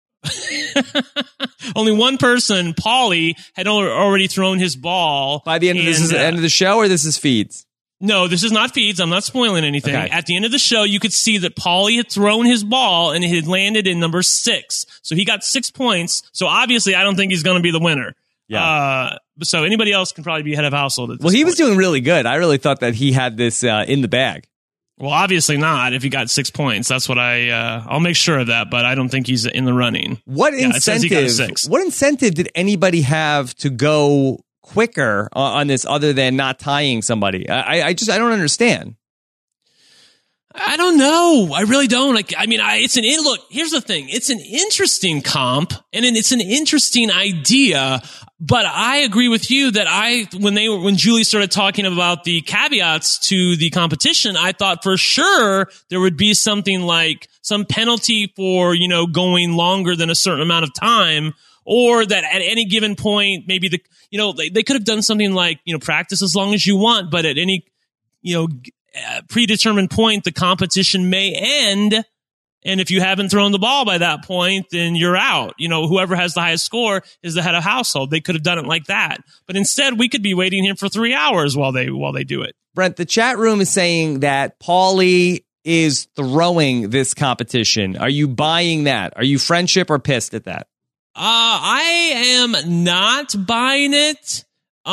Only one person, Paulie, had already thrown his ball. By the end of this is the end of the show, or this is feeds? No, this is not feeds. I'm not spoiling anything. Okay. At the end of the show, you could see that Paulie had thrown his ball and it had landed in number 6. So he got 6 points. So obviously, I don't think he's going to be the winner. Yeah. So anybody else can probably be head of household at this he point. was doing really good. I really thought that he had this in the bag. Well, obviously not if he got 6 points. That's what I'll make sure of that, but I don't think he's in the running. What incentive did anybody have to go quicker on this other than not tying somebody? I don't understand. I don't know. I really don't. Look, here's the thing. It's an interesting comp and it's an interesting idea, but I agree with you that when Julie started talking about the caveats to the competition, I thought for sure there would be something like some penalty for, going longer than a certain amount of time, or that at any given point, maybe they could have done something like, practice as long as you want, but at any, predetermined point, the competition may end And if you haven't thrown the ball by that point, then you're out. Whoever has the highest score is the head of household. They could have done it like that. But instead, we could be waiting here for 3 hours while they do it. Brent, the chat room is saying that Paulie is throwing this competition. Are you buying that? Are you friendship or pissed at that? I am not buying it.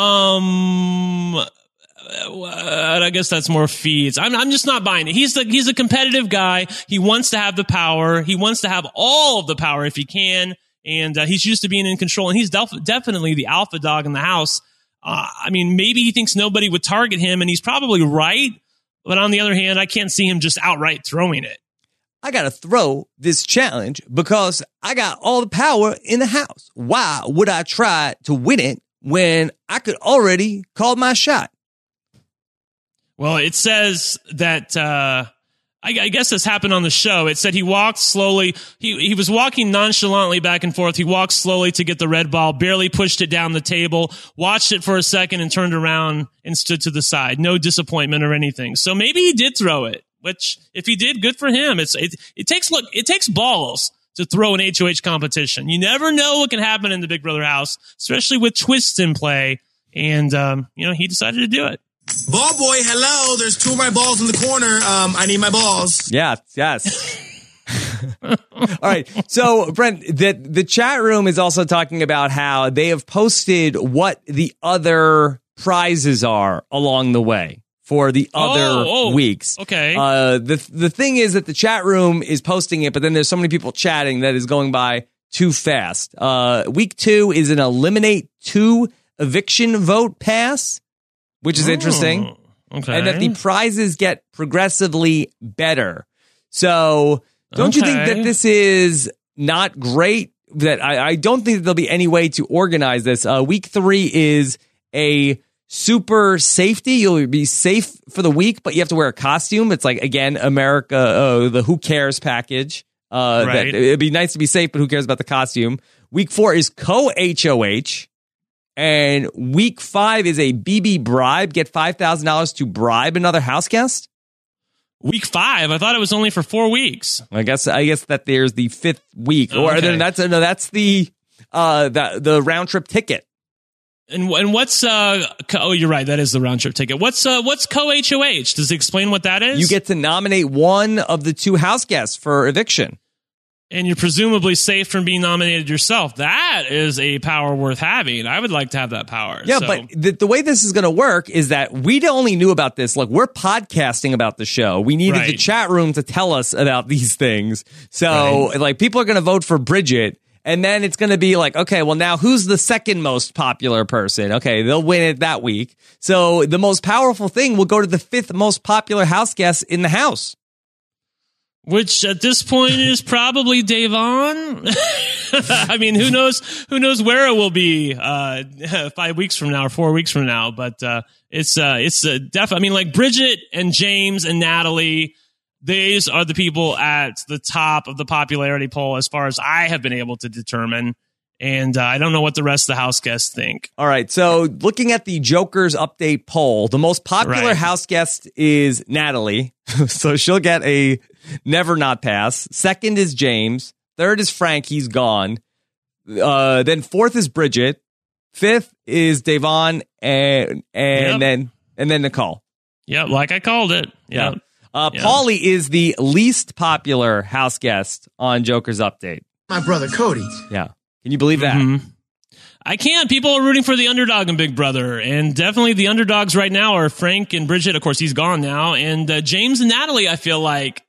I guess that's more feeds. I'm just not buying it. He's a competitive guy. He wants to have the power. He wants to have all of the power if he can. And he's used to being in control. And he's definitely the alpha dog in the house. Maybe he thinks nobody would target him, and he's probably right. But on the other hand, I can't see him just outright throwing it. I got to throw this challenge because I got all the power in the house. Why would I try to win it when I could already call my shot? Well, it says that, I guess this happened on the show. It said he walked slowly. He was walking nonchalantly back and forth. He walked slowly to get the red ball, barely pushed it down the table, watched it for a second and turned around and stood to the side. No disappointment or anything. So maybe he did throw it, which if he did, good for him. It takes balls to throw an HOH competition. You never know what can happen in the Big Brother house, especially with twists in play. And, he decided to do it. Ball boy, hello. There's 2 of my balls in the corner. I need my balls. Yes. All right. So, Brent, the chat room is also talking about how they have posted what the other prizes are along the way for the other weeks. Okay. The thing is that the chat room is posting it, but then there's so many people chatting that is going by too fast. Week 2 is an eliminate 2 eviction vote pass, which is interesting. Okay. And that the prizes get progressively better. So don't you think that this is not great? That I don't think that there'll be any way to organize this. Week 3 is a super safety. You'll be safe for the week, but you have to wear a costume. It's like, again, America, the Who Cares package. Right. It'd be nice to be safe, but who cares about the costume? Week 4 is co-HOH. And week 5 is a BB bribe. Get $5,000 to bribe another house guest. Week 5? I thought it was only for 4 weeks. I guess that there's the 5th week, Okay. that's the round trip ticket. And what's you're right, that is the round trip ticket. What's co-HOH? Does it explain what that is? You get to nominate one of the 2 house guests for eviction. And you're presumably safe from being nominated yourself. That is a power worth having. I would like to have that power. Yeah, but the way this is going to work is that we only knew about this. Like, we're podcasting about the show. We needed the chat room to tell us about these things. So, like, people are going to vote for Bridget. And then it's going to be like, okay, well, now who's the second most popular person? Okay, they'll win it that week. So the most powerful thing will go to the 5th most popular house guest in the house. Which at this point is probably Davon. I mean, who knows where it will be 5 weeks from now or 4 weeks from now. But it's definitely. I mean, like Bridget and James and Natalie, these are the people at the top of the popularity poll as far as I have been able to determine. And I don't know what the rest of the house guests think. All right. So looking at the Joker's update poll, the most popular house guest is Natalie. So she'll get a never not pass. Second is James. Third is Frank. He's gone. Then 4th is Bridget. 5th is Davon and then Nicole. Yeah, like I called it. Yeah. Paulie is the least popular house guest on Joker's update. My brother Cody. Yeah. Can you believe that? Mm-hmm. I can't. People are rooting for the underdog in Big Brother, and definitely the underdogs right now are Frank and Bridget. Of course, he's gone now, and James and Natalie. I feel like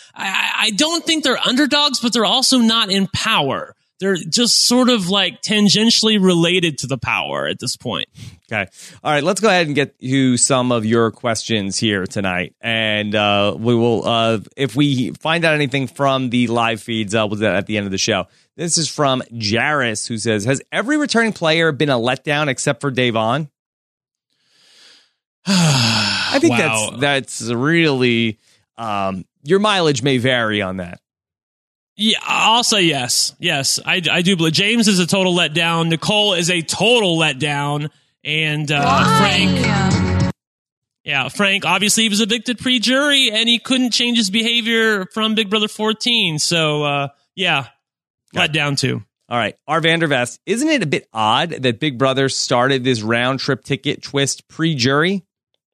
I don't think they're underdogs, but they're also not in power. They're just sort of like tangentially related to the power at this point. Okay. All right. Let's go ahead and get you some of your questions here tonight. And we will, if we find out anything from the live feeds, we'll do that at the end of the show. This is from Jairus, who says, has every returning player been a letdown except for Davon? I think that's really, your mileage may vary on that. Yeah, I'll say yes. Yes, I do believe James is a total letdown. Nicole is a total letdown. And Frank. Yeah, Frank, obviously he was evicted pre-jury, and he couldn't change his behavior from Big Brother 14. So, let down too. All right, R. Vandervest, isn't it a bit odd that Big Brother started this round-trip ticket twist pre-jury?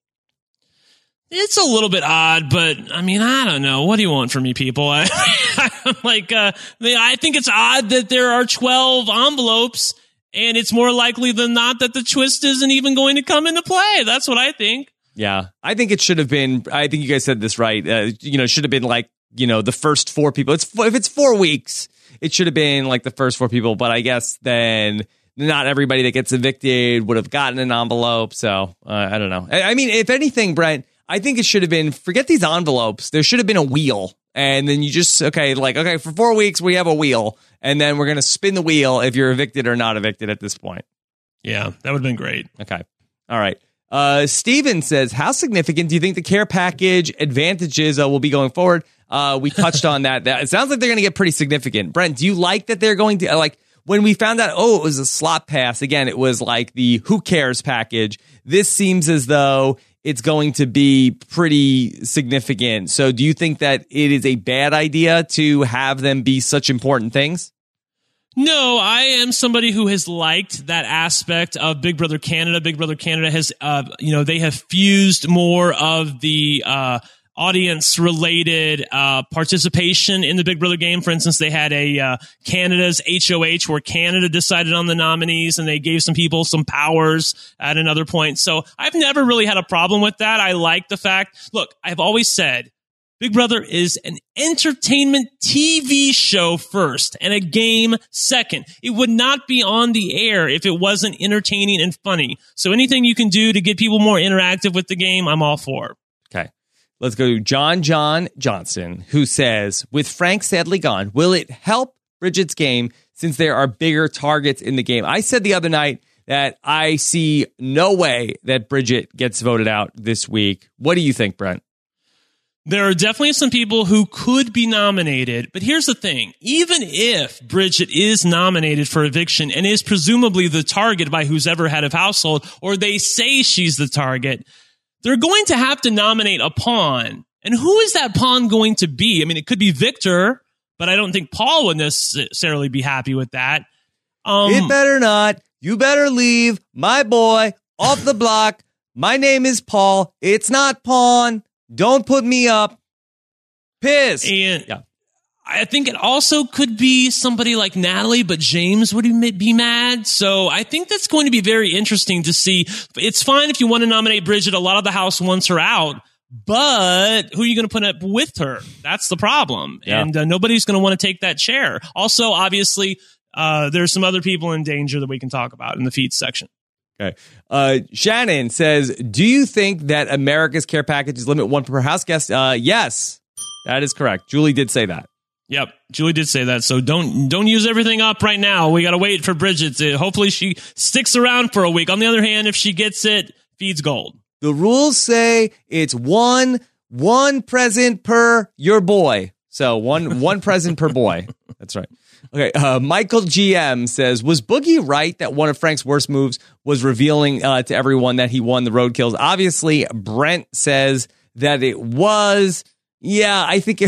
It's a little bit odd, but I mean, I don't know. What do you want from me, people? I'm like, I think it's odd that there are 12 envelopes, and it's more likely than not that the twist isn't even going to come into play. That's what I think. Yeah, I think it should have been. I think you guys said this right. It should have been like the first 4 people. If it's 4 weeks, it should have been like the first 4 people. But I guess then not everybody that gets evicted would have gotten an envelope. So I don't know. I mean, if anything, Brent, I think it should have been, forget these envelopes. There should have been a wheel. And then you just, for 4 weeks, we have a wheel. And then we're going to spin the wheel if you're evicted or not evicted at this point. Yeah, that would have been great. Okay. All right. Steven says, how significant do you think the care package advantages will be going forward? We touched on that. It sounds like they're going to get pretty significant. Brent, do you like that they're going to, when we found out, it was a slot pass, again, it was like the who cares package. This seems as though it's going to be pretty significant. So do you think that it is a bad idea to have them be such important things? No, I am somebody who has liked that aspect of Big Brother Canada. Big Brother Canada has, they have fused more of the audience-related participation in the Big Brother game. For instance, they had a Canada's HOH where Canada decided on the nominees, and they gave some people some powers at another point. So I've never really had a problem with that. I like the fact, look, I've always said, Big Brother is an entertainment TV show first and a game second. It would not be on the air if it wasn't entertaining and funny. So anything you can do to get people more interactive with the game, I'm all for. Okay. Let's go to John Johnson, who says, with Frank sadly gone, will it help Bridget's game since there are bigger targets in the game? I said the other night that I see no way that Bridget gets voted out this week. What do you think, Brent? There are definitely some people who could be nominated, but here's the thing. Even if Bridget is nominated for eviction and is presumably the target by who's ever head of household, or they say she's the target, they're going to have to nominate a pawn. And who is that pawn going to be? I mean, it could be Victor, but I don't think Paul would necessarily be happy with that. It better not. You better leave my boy off the block. My name is Paul. It's not pawn. Don't put me up. Piss. And yeah. I think it also could be somebody like Natalie, but James would be mad. So I think that's going to be very interesting to see. It's fine if you want to nominate Bridget. A lot of the house wants her out, but who are you going to put up with her? That's the problem. Yeah. And nobody's going to want to take that chair. Also, obviously, there's some other people in danger that we can talk about in the feeds section. Okay. Shannon says, do you think that America's care packages limit one per house guest? Yes, that is correct. Julie did say that. Yep, Julie did say that. So don't use everything up right now. We got to wait for Bridget. Hopefully she sticks around for a week. On the other hand, if she gets it, feeds gold. The rules say it's one present per your boy. So one present per boy. That's right. Okay, Michael GM says, was Boogie right that one of Frank's worst moves was revealing to everyone that he won the roadkills? Obviously, Brent says that it was. Yeah, I think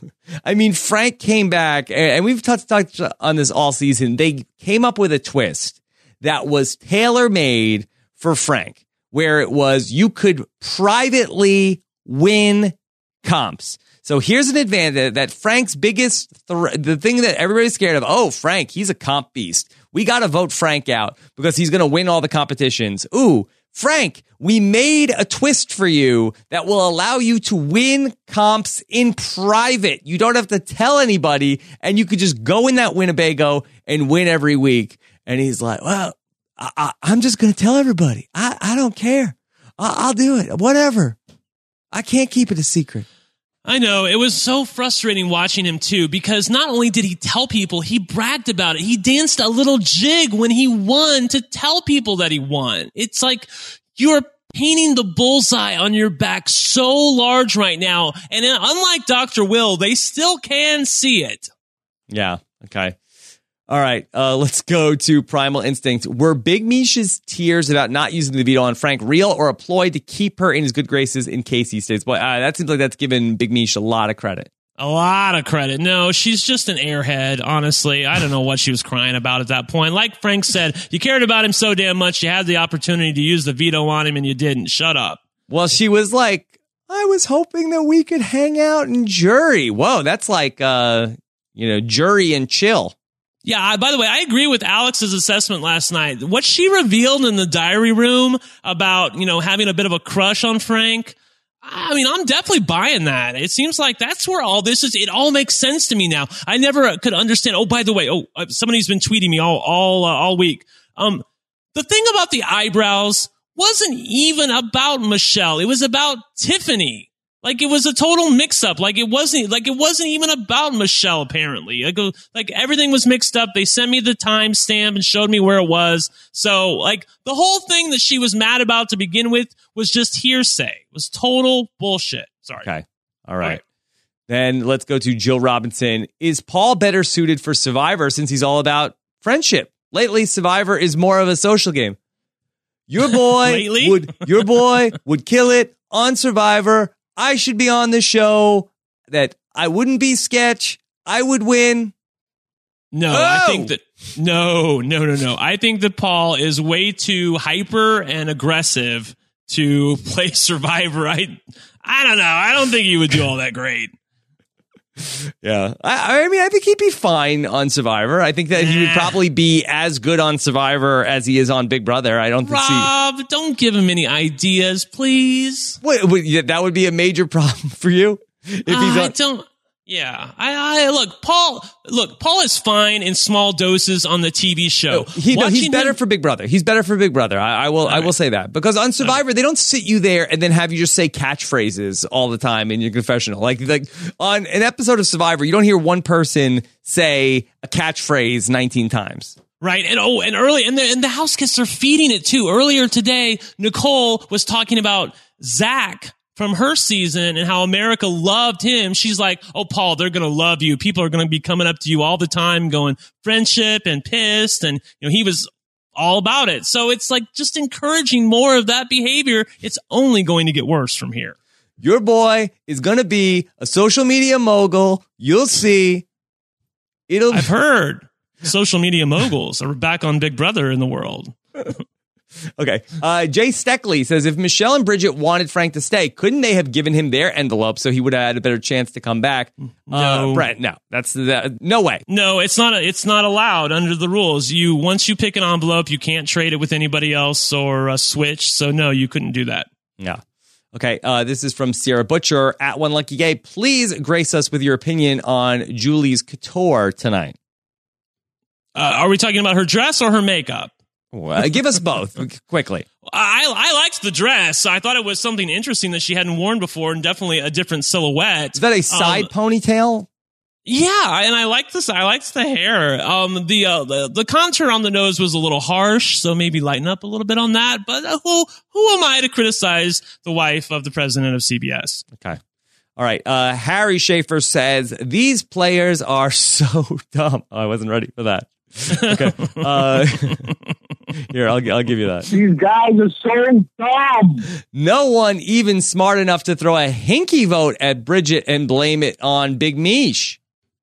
Frank came back, and we've touched on this all season. They came up with a twist that was tailor-made for Frank, where it was you could privately win comps. So here's an advantage that Frank's biggest, the thing that everybody's scared of, oh, Frank, he's a comp beast. We got to vote Frank out because he's going to win all the competitions. Ooh, Frank, we made a twist for you that will allow you to win comps in private. You don't have to tell anybody, and you could just go in that Winnebago and win every week. And he's like, well, I'm just going to tell everybody. I don't care. I'll do it. Whatever. I can't keep it a secret. I know. It was so frustrating watching him, too, because not only did he tell people, he bragged about it. He danced a little jig when he won to tell people that he won. It's like you're painting the bullseye on your back so large right now. And unlike Dr. Will, they still can see it. Yeah. Okay. All right, let's go to Primal Instinct. Were Big Mich's tears about not using the veto on Frank real or a ploy to keep her in his good graces in case he stays? Boy, that seems like that's given Big Mich a lot of credit. A lot of credit. No, she's just an airhead, honestly. I don't know what she was crying about at that point. Like Frank said, you cared about him so damn much, you had the opportunity to use the veto on him and you didn't. Shut up. Well, she was like, I was hoping that we could hang out in jury. Whoa, that's like, jury and chill. Yeah, by the way, I agree with Alex's assessment last night. What she revealed in the diary room about, having a bit of a crush on Frank, I mean, I'm definitely buying that. It seems like that's where all this is. It all makes sense to me now. I never could understand. Oh, by the way, somebody's been tweeting me all week. The thing about the eyebrows wasn't even about Michelle. It was about Tiffany. Like it was a total mix-up. Like it wasn't even about Michelle. Apparently, like everything was mixed up. They sent me the timestamp and showed me where it was. So, like the whole thing that she was mad about to begin with was just hearsay. It was total bullshit. Sorry. Okay. All right. Then let's go to Jill Robinson. Is Paul better suited for Survivor since he's all about friendship? Lately, Survivor is more of a social game. Your boy would kill it on Survivor. I should be on the show. That I wouldn't be sketch. I would win. No, I think that no. I think that Paul is way too hyper and aggressive to play Survivor. I don't know. I don't think he would do all that great. Yeah. I mean, I think he'd be fine on Survivor. I think that he would probably be as good on Survivor as he is on Big Brother. I don't Rob, don't give him any ideas, please. Wait, that would be a major problem for you? If he's Yeah, I look. Paul is fine in small doses on the TV show. He's better for Big Brother. He's better for Big Brother. I will say that because on Survivor they don't sit you there and then have you just say catchphrases all the time in your confessional. Like on an episode of Survivor, you don't hear one person say a catchphrase 19 times. Right. And early and the house guests are feeding it too. Earlier today, Nicole was talking about Zach from her season and how America loved him. She's like, oh, Paul, they're going to love you. People are going to be coming up to you all the time going friendship and pissed. And, he was all about it. So it's like just encouraging more of that behavior. It's only going to get worse from here. Your boy is going to be a social media mogul. You'll see. I've heard social media moguls are back on Big Brother in the world. Okay. Jay Steckley says, if Michelle and Bridget wanted Frank to stay, couldn't they have given him their envelope so he would have had a better chance to come back? No. Brett, no. No way. No, it's not allowed under the rules. Once you pick an envelope, you can't trade it with anybody else or switch. So no, you couldn't do that. Yeah. Okay. This is from Sierra Butcher at One Lucky Gay. Please grace us with your opinion on Julie's couture tonight. Are we talking about her dress or her makeup? Give us both quickly. I liked the dress. I thought it was something interesting that she hadn't worn before and definitely a different silhouette. Is that a side ponytail? Yeah, and I liked this. I liked the hair. The contour on the nose was a little harsh, so maybe lighten up a little bit on that. But who am I to criticize the wife of the president of CBS? Okay. All right. Harry Schaefer says, these players are so dumb. Oh, I wasn't ready for that. Okay. Here, I'll give you that. These guys are so dumb. No one even smart enough to throw a hinky vote at Bridget and blame it on Big Mish.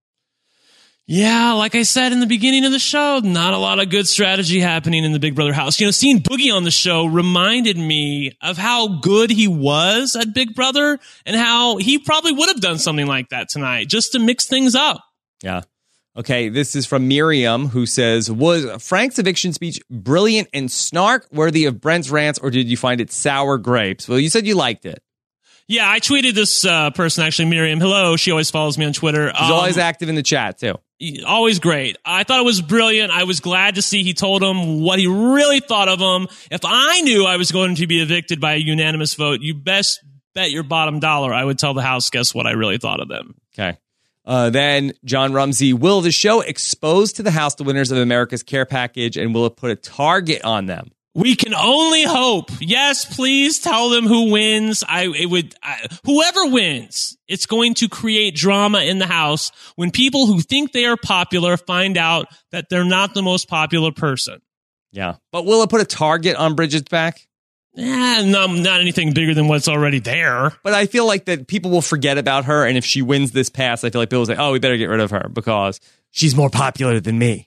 Yeah, like I said in the beginning of the show, not a lot of good strategy happening in the Big Brother house. Seeing Boogie on the show reminded me of how good he was at Big Brother and how he probably would have done something like that tonight just to mix things up. Yeah. Okay, this is from Miriam, who says, was Frank's eviction speech brilliant and snark worthy of Brent's rants, or did you find it sour grapes? Well, you said you liked it. Yeah, I tweeted this person, actually, Miriam. Hello, she always follows me on Twitter. She's always active in the chat, too. Always great. I thought it was brilliant. I was glad to see he told him what he really thought of him. If I knew I was going to be evicted by a unanimous vote, you best bet your bottom dollar I would tell the house guests what I really thought of them. Okay. Then John Rumsey, will the show expose to the House the winners of America's Care Package, and will it put a target on them? We can only hope. Yes, please tell them who wins. Whoever wins, it's going to create drama in the house when people who think they are popular find out that they're not the most popular person. Yeah. But will it put a target on Bridget's back? No, not anything bigger than what's already there. But I feel like that people will forget about her. And if she wins this pass, I feel like people will say, oh, we better get rid of her because she's more popular than me.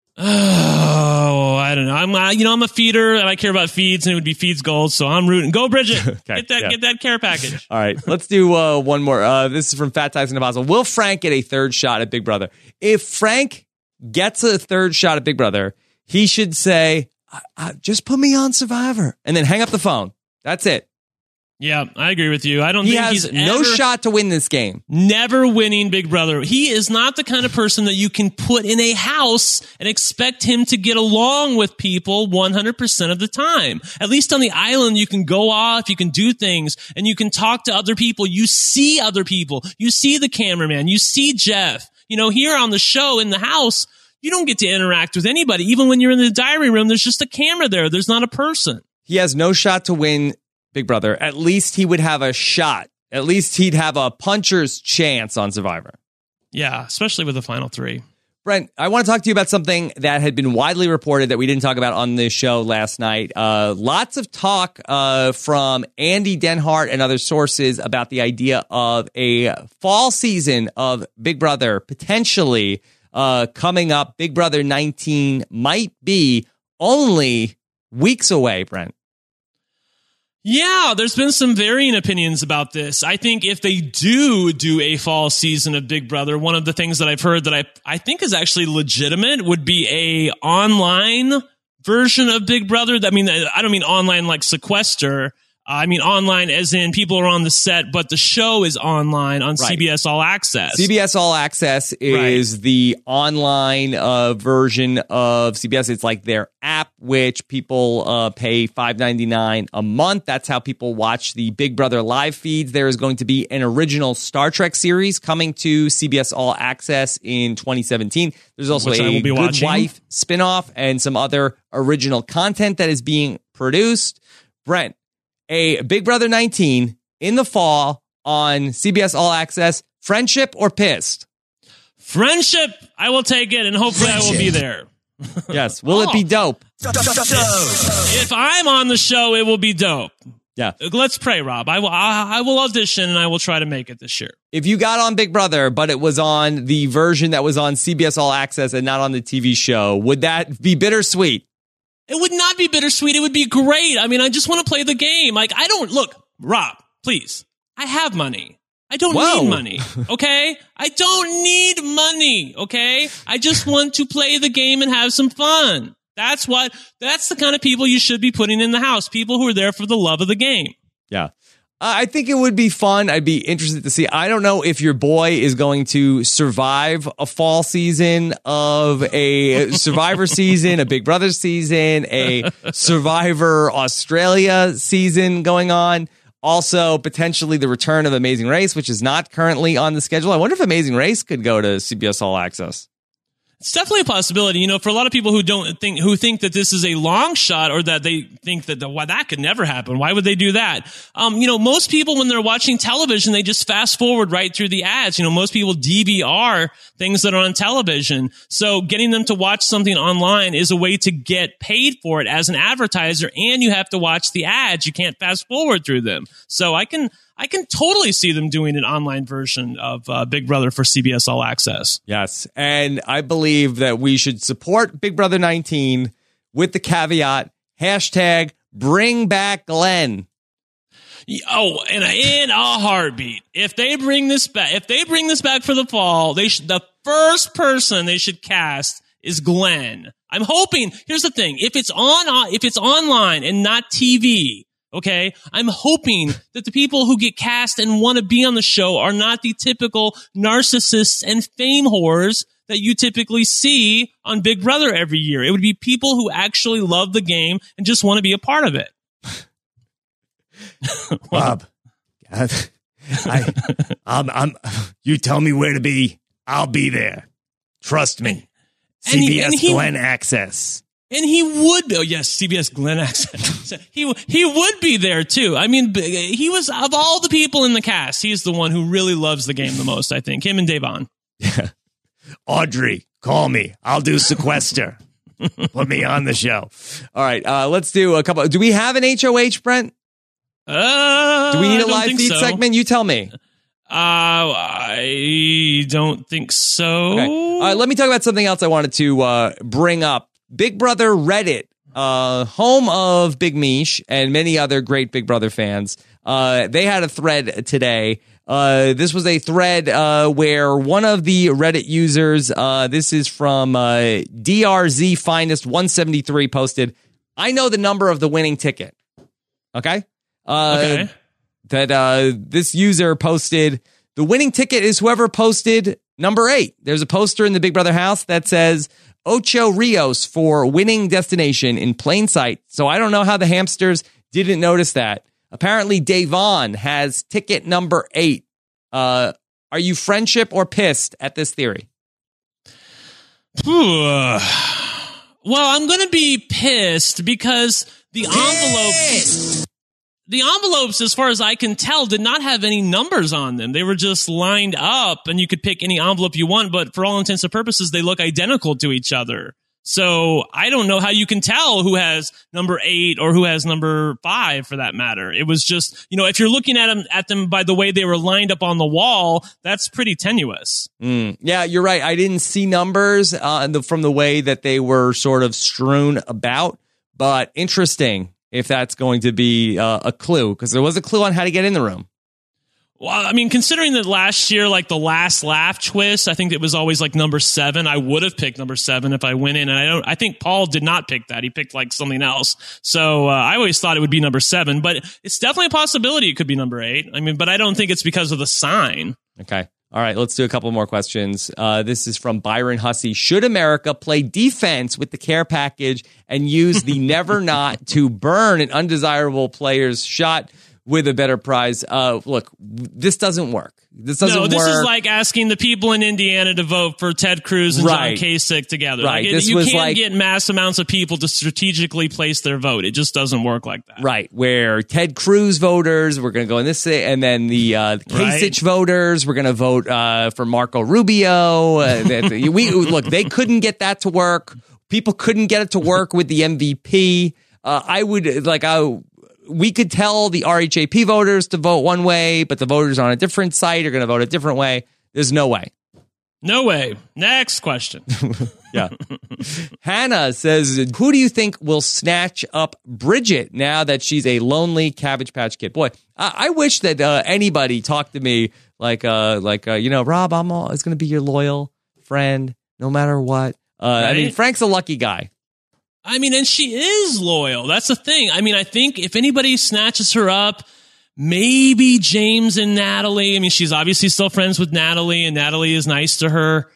Oh, I don't know. I'm a feeder and I care about feeds, and it would be feeds gold. So I'm rooting. Go, Bridget. Okay, get that care package. All right. Let's do one more. This is from Fat Ties and Apostle. Will Frank get a third shot at Big Brother? If Frank gets a third shot at Big Brother, he should say, just put me on Survivor and then hang up the phone. That's it. Yeah, I agree with you. I don't he think has he's no shot to win this game. Never winning Big Brother. He is not the kind of person that you can put in a house and expect him to get along with people 100% of the time. At least on the island, you can go off, you can do things, and you can talk to other people. You see other people. You see the cameraman. You see Jeff. Here on the show in the house, you don't get to interact with anybody. Even when you're in the diary room, there's just a camera there. There's not a person. He has no shot to win Big Brother. At least he would have a shot. At least he'd have a puncher's chance on Survivor. Yeah, especially with the final three. Brent, I want to talk to you about something that had been widely reported that we didn't talk about on the show last night. Lots of talk from Andy Denhart and other sources about the idea of a fall season of Big Brother potentially coming up. Big Brother 19 might be only weeks away, Brent. Yeah, there's been some varying opinions about this. I think if they do a fall season of Big Brother, one of the things that I've heard that I think is actually legitimate would be a online version of Big Brother. I don't mean online like Sequester. I mean online as in people are on the set, but the show is online on Right. CBS All Access. CBS All Access is the online version of CBS. It's like their app, which people pay $5.99 a month. That's how people watch the Big Brother live feeds. There is going to be an original Star Trek series coming to CBS All Access in 2017. There's also Which I a will be Good watching. Wife spinoff and some other original content that is being produced. Brent, a Big Brother 19 in the fall on CBS All Access. Friendship or pissed? Friendship, I will take it, and hopefully I will be there. Yes. Will it be dope? If I'm on the show, it will be dope. Yeah. Let's pray, Rob. I will audition, and I will try to make it this year. If you got on Big Brother, but it was on the version that was on CBS All Access and not on the TV show, would that be bittersweet? It would not be bittersweet. It would be great. I mean, I just want to play the game. Look, Rob, please. I have money. I don't need money. Okay? I don't need money. Okay? I just want to play the game and have some fun. That's the kind of people you should be putting in the house. People who are there for the love of the game. Yeah. I think it would be fun. I'd be interested to see. I don't know if your boy is going to survive a fall season of a Survivor season, a Big Brother season, a Survivor Australia season going on. Also, potentially the return of Amazing Race, which is not currently on the schedule. I wonder if Amazing Race could go to CBS All Access. It's definitely a possibility, for a lot of people who think that this is a long shot or that they think that that could never happen. Why would they do that? Most people when they're watching television, they just fast forward right through the ads. Most people DVR things that are on television. So getting them to watch something online is a way to get paid for it as an advertiser, and you have to watch the ads. You can't fast forward through them. So I can totally see them doing an online version of Big Brother for CBS All Access. Yes. And I believe that we should support Big Brother 19 with the caveat, hashtag bring back Glenn. Oh, and in a heartbeat. If they bring this back for the fall, the first person they should cast is Glenn. I'm hoping, here's the thing, if it's online and not TV, okay, I'm hoping that the people who get cast and want to be on the show are not the typical narcissists and fame whores that you typically see on Big Brother every year. It would be people who actually love the game and just want to be a part of it. Bob, you tell me where to be, I'll be there. Trust me. CBS Glenn Access. And he would be, oh yes, CBS Glenn accent. He would be there too. I mean, he was, of all the people in the cast, he's the one who really loves the game the most, I think. Him and Devon. Yeah. Audrey, call me. I'll do sequester. Put me on the show. All right, let's do a couple. Do we have an HOH, Brent? Do we need a live feed segment? You tell me. I don't think so. Okay. All right, let me talk about something else I wanted to bring up. Big Brother Reddit, home of Big Mish and many other great Big Brother fans. They had a thread today. This was a thread where one of the Reddit users, this is from DRZ Finest 173, posted, I know the number of the winning ticket. Okay? Okay. That this user posted, the winning ticket is whoever posted number 8. There's a poster in the Big Brother house that says Ocho Rios for winning destination in plain sight. So I don't know how the hamsters didn't notice that. Apparently, Devon has ticket number 8. Are you friendship or pissed at this theory? Well, I'm going to be pissed because the envelopes, as far as I can tell, did not have any numbers on them. They were just lined up, and you could pick any envelope you want, but for all intents and purposes, they look identical to each other. So I don't know how you can tell who has number 8 or who has number 5, for that matter. It was just, if you're looking at them by the way they were lined up on the wall, that's pretty tenuous. Yeah, you're right. I didn't see numbers from the way that they were sort of strewn about, but interesting if that's going to be a clue, because there was a clue on how to get in the room. Well, I mean, considering that last year, like the last laugh twist, I think it was always like number 7. I would have picked number 7 if I went in, and I think Paul did not pick that. He picked like something else. So I always thought it would be number 7, but it's definitely a possibility it could be number 8. I mean, but I don't think it's because of the sign. Okay. All right, let's do a couple more questions. This is from Byron Hussey. Should America play defense with the care package and use the never not to burn an undesirable player's shot with a better prize? Look, this doesn't work. This doesn't work. No, this is like asking the people in Indiana to vote for Ted Cruz and John Kasich together. Right. Like you can't get mass amounts of people to strategically place their vote. It just doesn't work like that. Right. Where Ted Cruz voters, we're going to go in this, and then the Kasich voters, we're going to vote for Marco Rubio. Look, they couldn't get that to work. People couldn't get it to work with the MVP. We could tell the RHAP voters to vote one way, but the voters on a different site are going to vote a different way. There's no way. No way. Next question. Yeah. Hannah says, who do you think will snatch up Bridget now that she's a lonely Cabbage Patch Kid? Boy, I wish that anybody talked to me like Rob, I'm always going to be your loyal friend no matter what. Right? I mean, Frank's a lucky guy. I mean, and she is loyal. That's the thing. I mean, I think if anybody snatches her up, maybe James and Natalie. I mean, she's obviously still friends with Natalie, and Natalie is nice to her.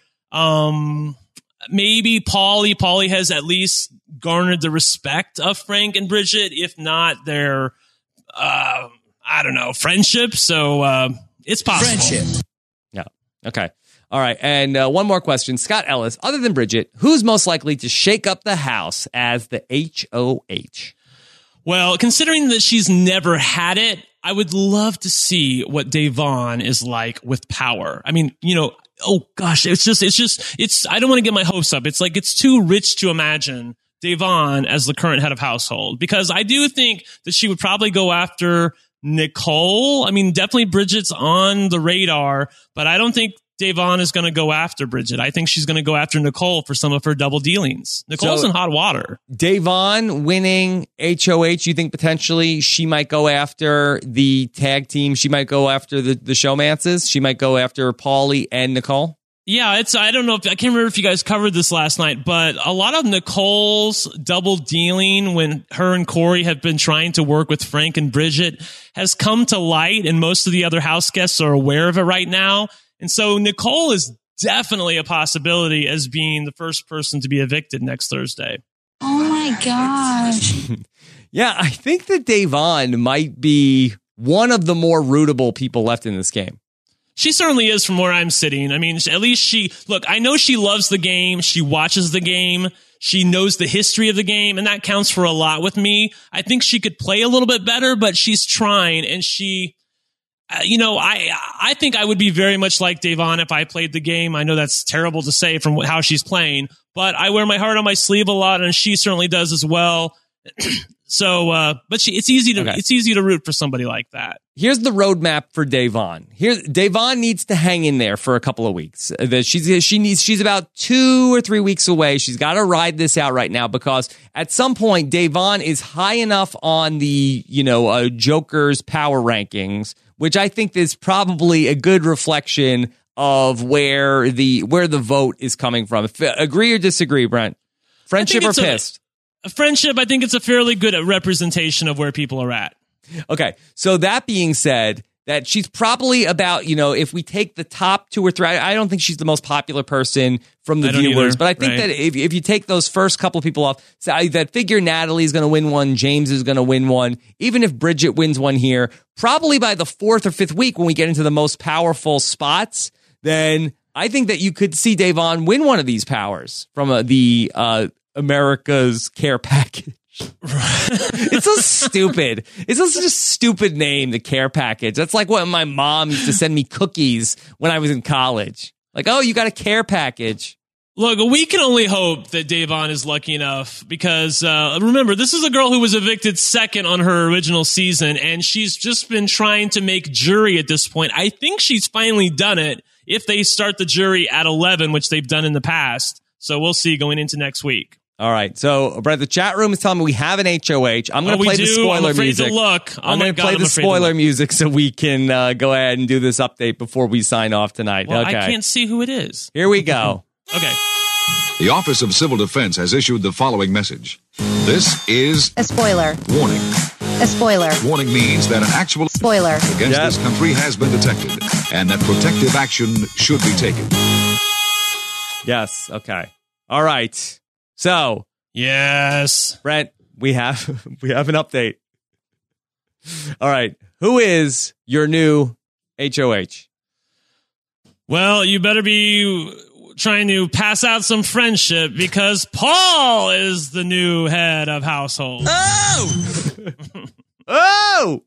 Maybe Paulie. Paulie has at least garnered the respect of Frank and Bridget, if not their, friendship. So it's possible. Friendship. Yeah. Okay. All right, and one more question. Scott Ellis, other than Bridget, who's most likely to shake up the house as the HOH? Well, considering that she's never had it, I would love to see what Devon is like with power. I mean, oh gosh, I don't want to get my hopes up. It's like, it's too rich to imagine Devon as the current head of household, because I do think that she would probably go after Nicole. I mean, definitely Bridget's on the radar, but I don't think Devon is going to go after Bridget. I think she's going to go after Nicole for some of her double dealings. Nicole's in hot water. Devon winning HOH, you think potentially she might go after the tag team? She might go after the showmances? She might go after Paulie and Nicole? Yeah, I don't know I can't remember if you guys covered this last night, but a lot of Nicole's double dealing when her and Corey have been trying to work with Frank and Bridget has come to light, and most of the other house guests are aware of it right now. And so Nicole is definitely a possibility as being the first person to be evicted next Thursday. Oh my gosh. Yeah, I think that Devon might be one of the more rootable people left in this game. She certainly is from where I'm sitting. I mean, at least look, I know she loves the game. She watches the game. She knows the history of the game, and that counts for a lot with me. I think she could play a little bit better, but she's trying, and she, I think I would be very much like Devon if I played the game. I know that's terrible to say from how she's playing, but I wear my heart on my sleeve a lot, and she certainly does as well. So, but it's easy to root for somebody like that. Here's the roadmap for Devon. Devon needs to hang in there for a couple of weeks. She's about 2 or 3 weeks away. She's got to ride this out right now because at some point Devon is high enough on the Joker's power rankings, which I think is probably a good reflection of where the vote is coming from. Agree or disagree, Brent? Friendship or pissed? A friendship, I think it's a fairly good representation of where people are at. Okay, so that being said, that she's probably about, if we take the top 2 or 3, I don't think she's the most popular person from the viewers, but I think that if you take those first couple of people off, so that figure Natalie's going to win one, James is going to win one, even if Bridget wins one here, probably by the 4th or 5th week when we get into the most powerful spots, then I think that you could see Devon win one of these powers from the America's Care Package. It's so stupid. It's such a stupid name, the Care Package. That's like what my mom used to send me cookies when I was in college. Like, oh, you got a care package. Look, we can only hope that Devon is lucky enough because, remember, this is a girl who was evicted second on her original season, and she's just been trying to make jury at this point. I think she's finally done it if they start the jury at 11, which they've done in the past. So we'll see going into next week. All right. So, Brett, the chat room is telling me we have an HOH. I'm going to play the spoiler music. To look. I'm going to play the spoiler music so we can go ahead and do this update before we sign off tonight. Well, okay. I can't see who it is. Here we go. Okay. The Office of Civil Defense has issued the following message. This is a spoiler. Warning. A spoiler. Warning means that an actual spoiler against this country has been detected and that protective action should be taken. Yes. Okay. All right. So, yes, Brent, we have an update. All right, who is your new HOH? Well, you better be trying to pass out some friendship because Paul is the new head of household. Oh,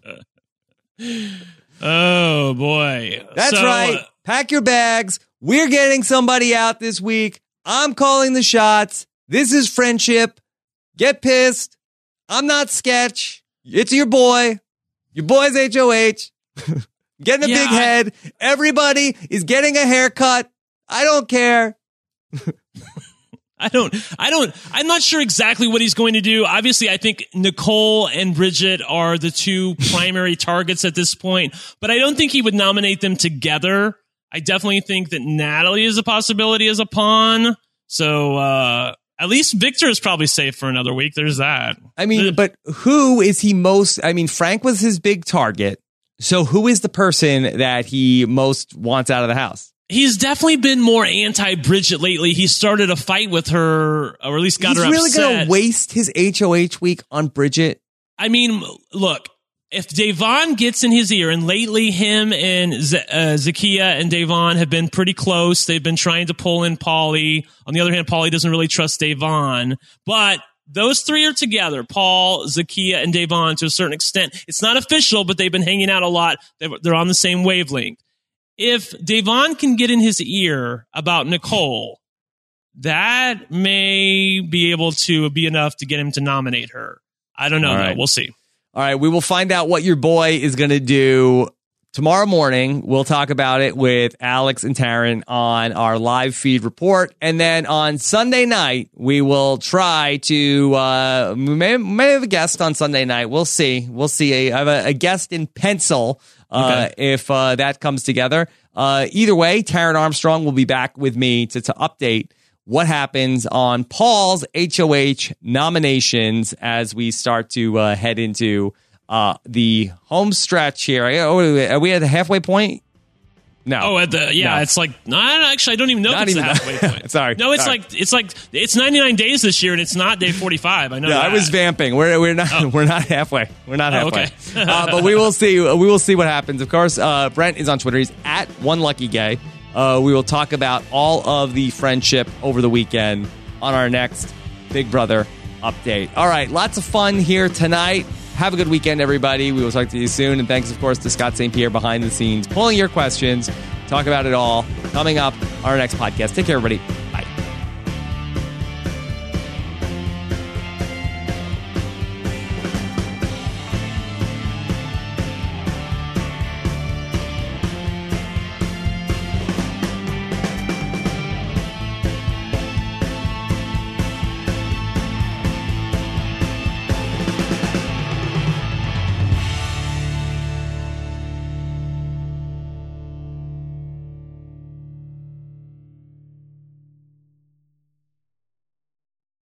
oh boy, that's right. Pack your bags. We're getting somebody out this week. I'm calling the shots. This is friendship. Get pissed. I'm not Sketch. It's your boy. Your boy's HOH. Getting a big head. Everybody is getting a haircut. I don't care. I'm not sure exactly what he's going to do. Obviously, I think Nicole and Bridget are the two primary targets at this point, but I don't think he would nominate them together. I definitely think that Natalie is a possibility as a pawn. So, at least Victor is probably safe for another week. There's that. I mean, but who is he most? I mean, Frank was his big target. So who is the person that he most wants out of the house? He's definitely been more anti-Bridget lately. He started a fight with her, or at least got her upset. He's really going to waste his HOH week on Bridget? I mean, look. If Devon gets in his ear, and lately him and Zakiya and Devon have been pretty close. They've been trying to pull in Paulie. On the other hand, Paulie doesn't really trust Devon. But those three are together, Paul, Zakiya, and Devon to a certain extent. It's not official, but they've been hanging out a lot. They're on the same wavelength. If Devon can get in his ear about Nicole, that may be able to be enough to get him to nominate her. I don't know. Right. We'll see. All right, we will find out what your boy is going to do tomorrow morning. We'll talk about it with Alex and Taryn on our live feed report. And then on Sunday night, we will try to, we may have a guest on Sunday night. We'll see. I have a guest in pencil if that comes together. Either way, Taryn Armstrong will be back with me to update what happens on Paul's HOH nominations as we start to head into the home stretch here. Are we at the halfway point? No. Oh, it's like actually I don't even know if it's the halfway point. Sorry. No, it's 99 days this year and it's not day 45. I know. Yeah, that. I was vamping. We're not halfway. We're not halfway. Okay. But we will see. We will see what happens. Of course, Brent is on Twitter. He's at OneLuckyGay. We will talk about all of the friendship over the weekend. on our next Big Brother update. All right, lots of fun here tonight. Have a good weekend, everybody. We will talk to you soon. And thanks, of course, to Scott St. Pierre behind the scenes, pulling your questions, talk about it all, coming up on our next podcast. Take care, everybody.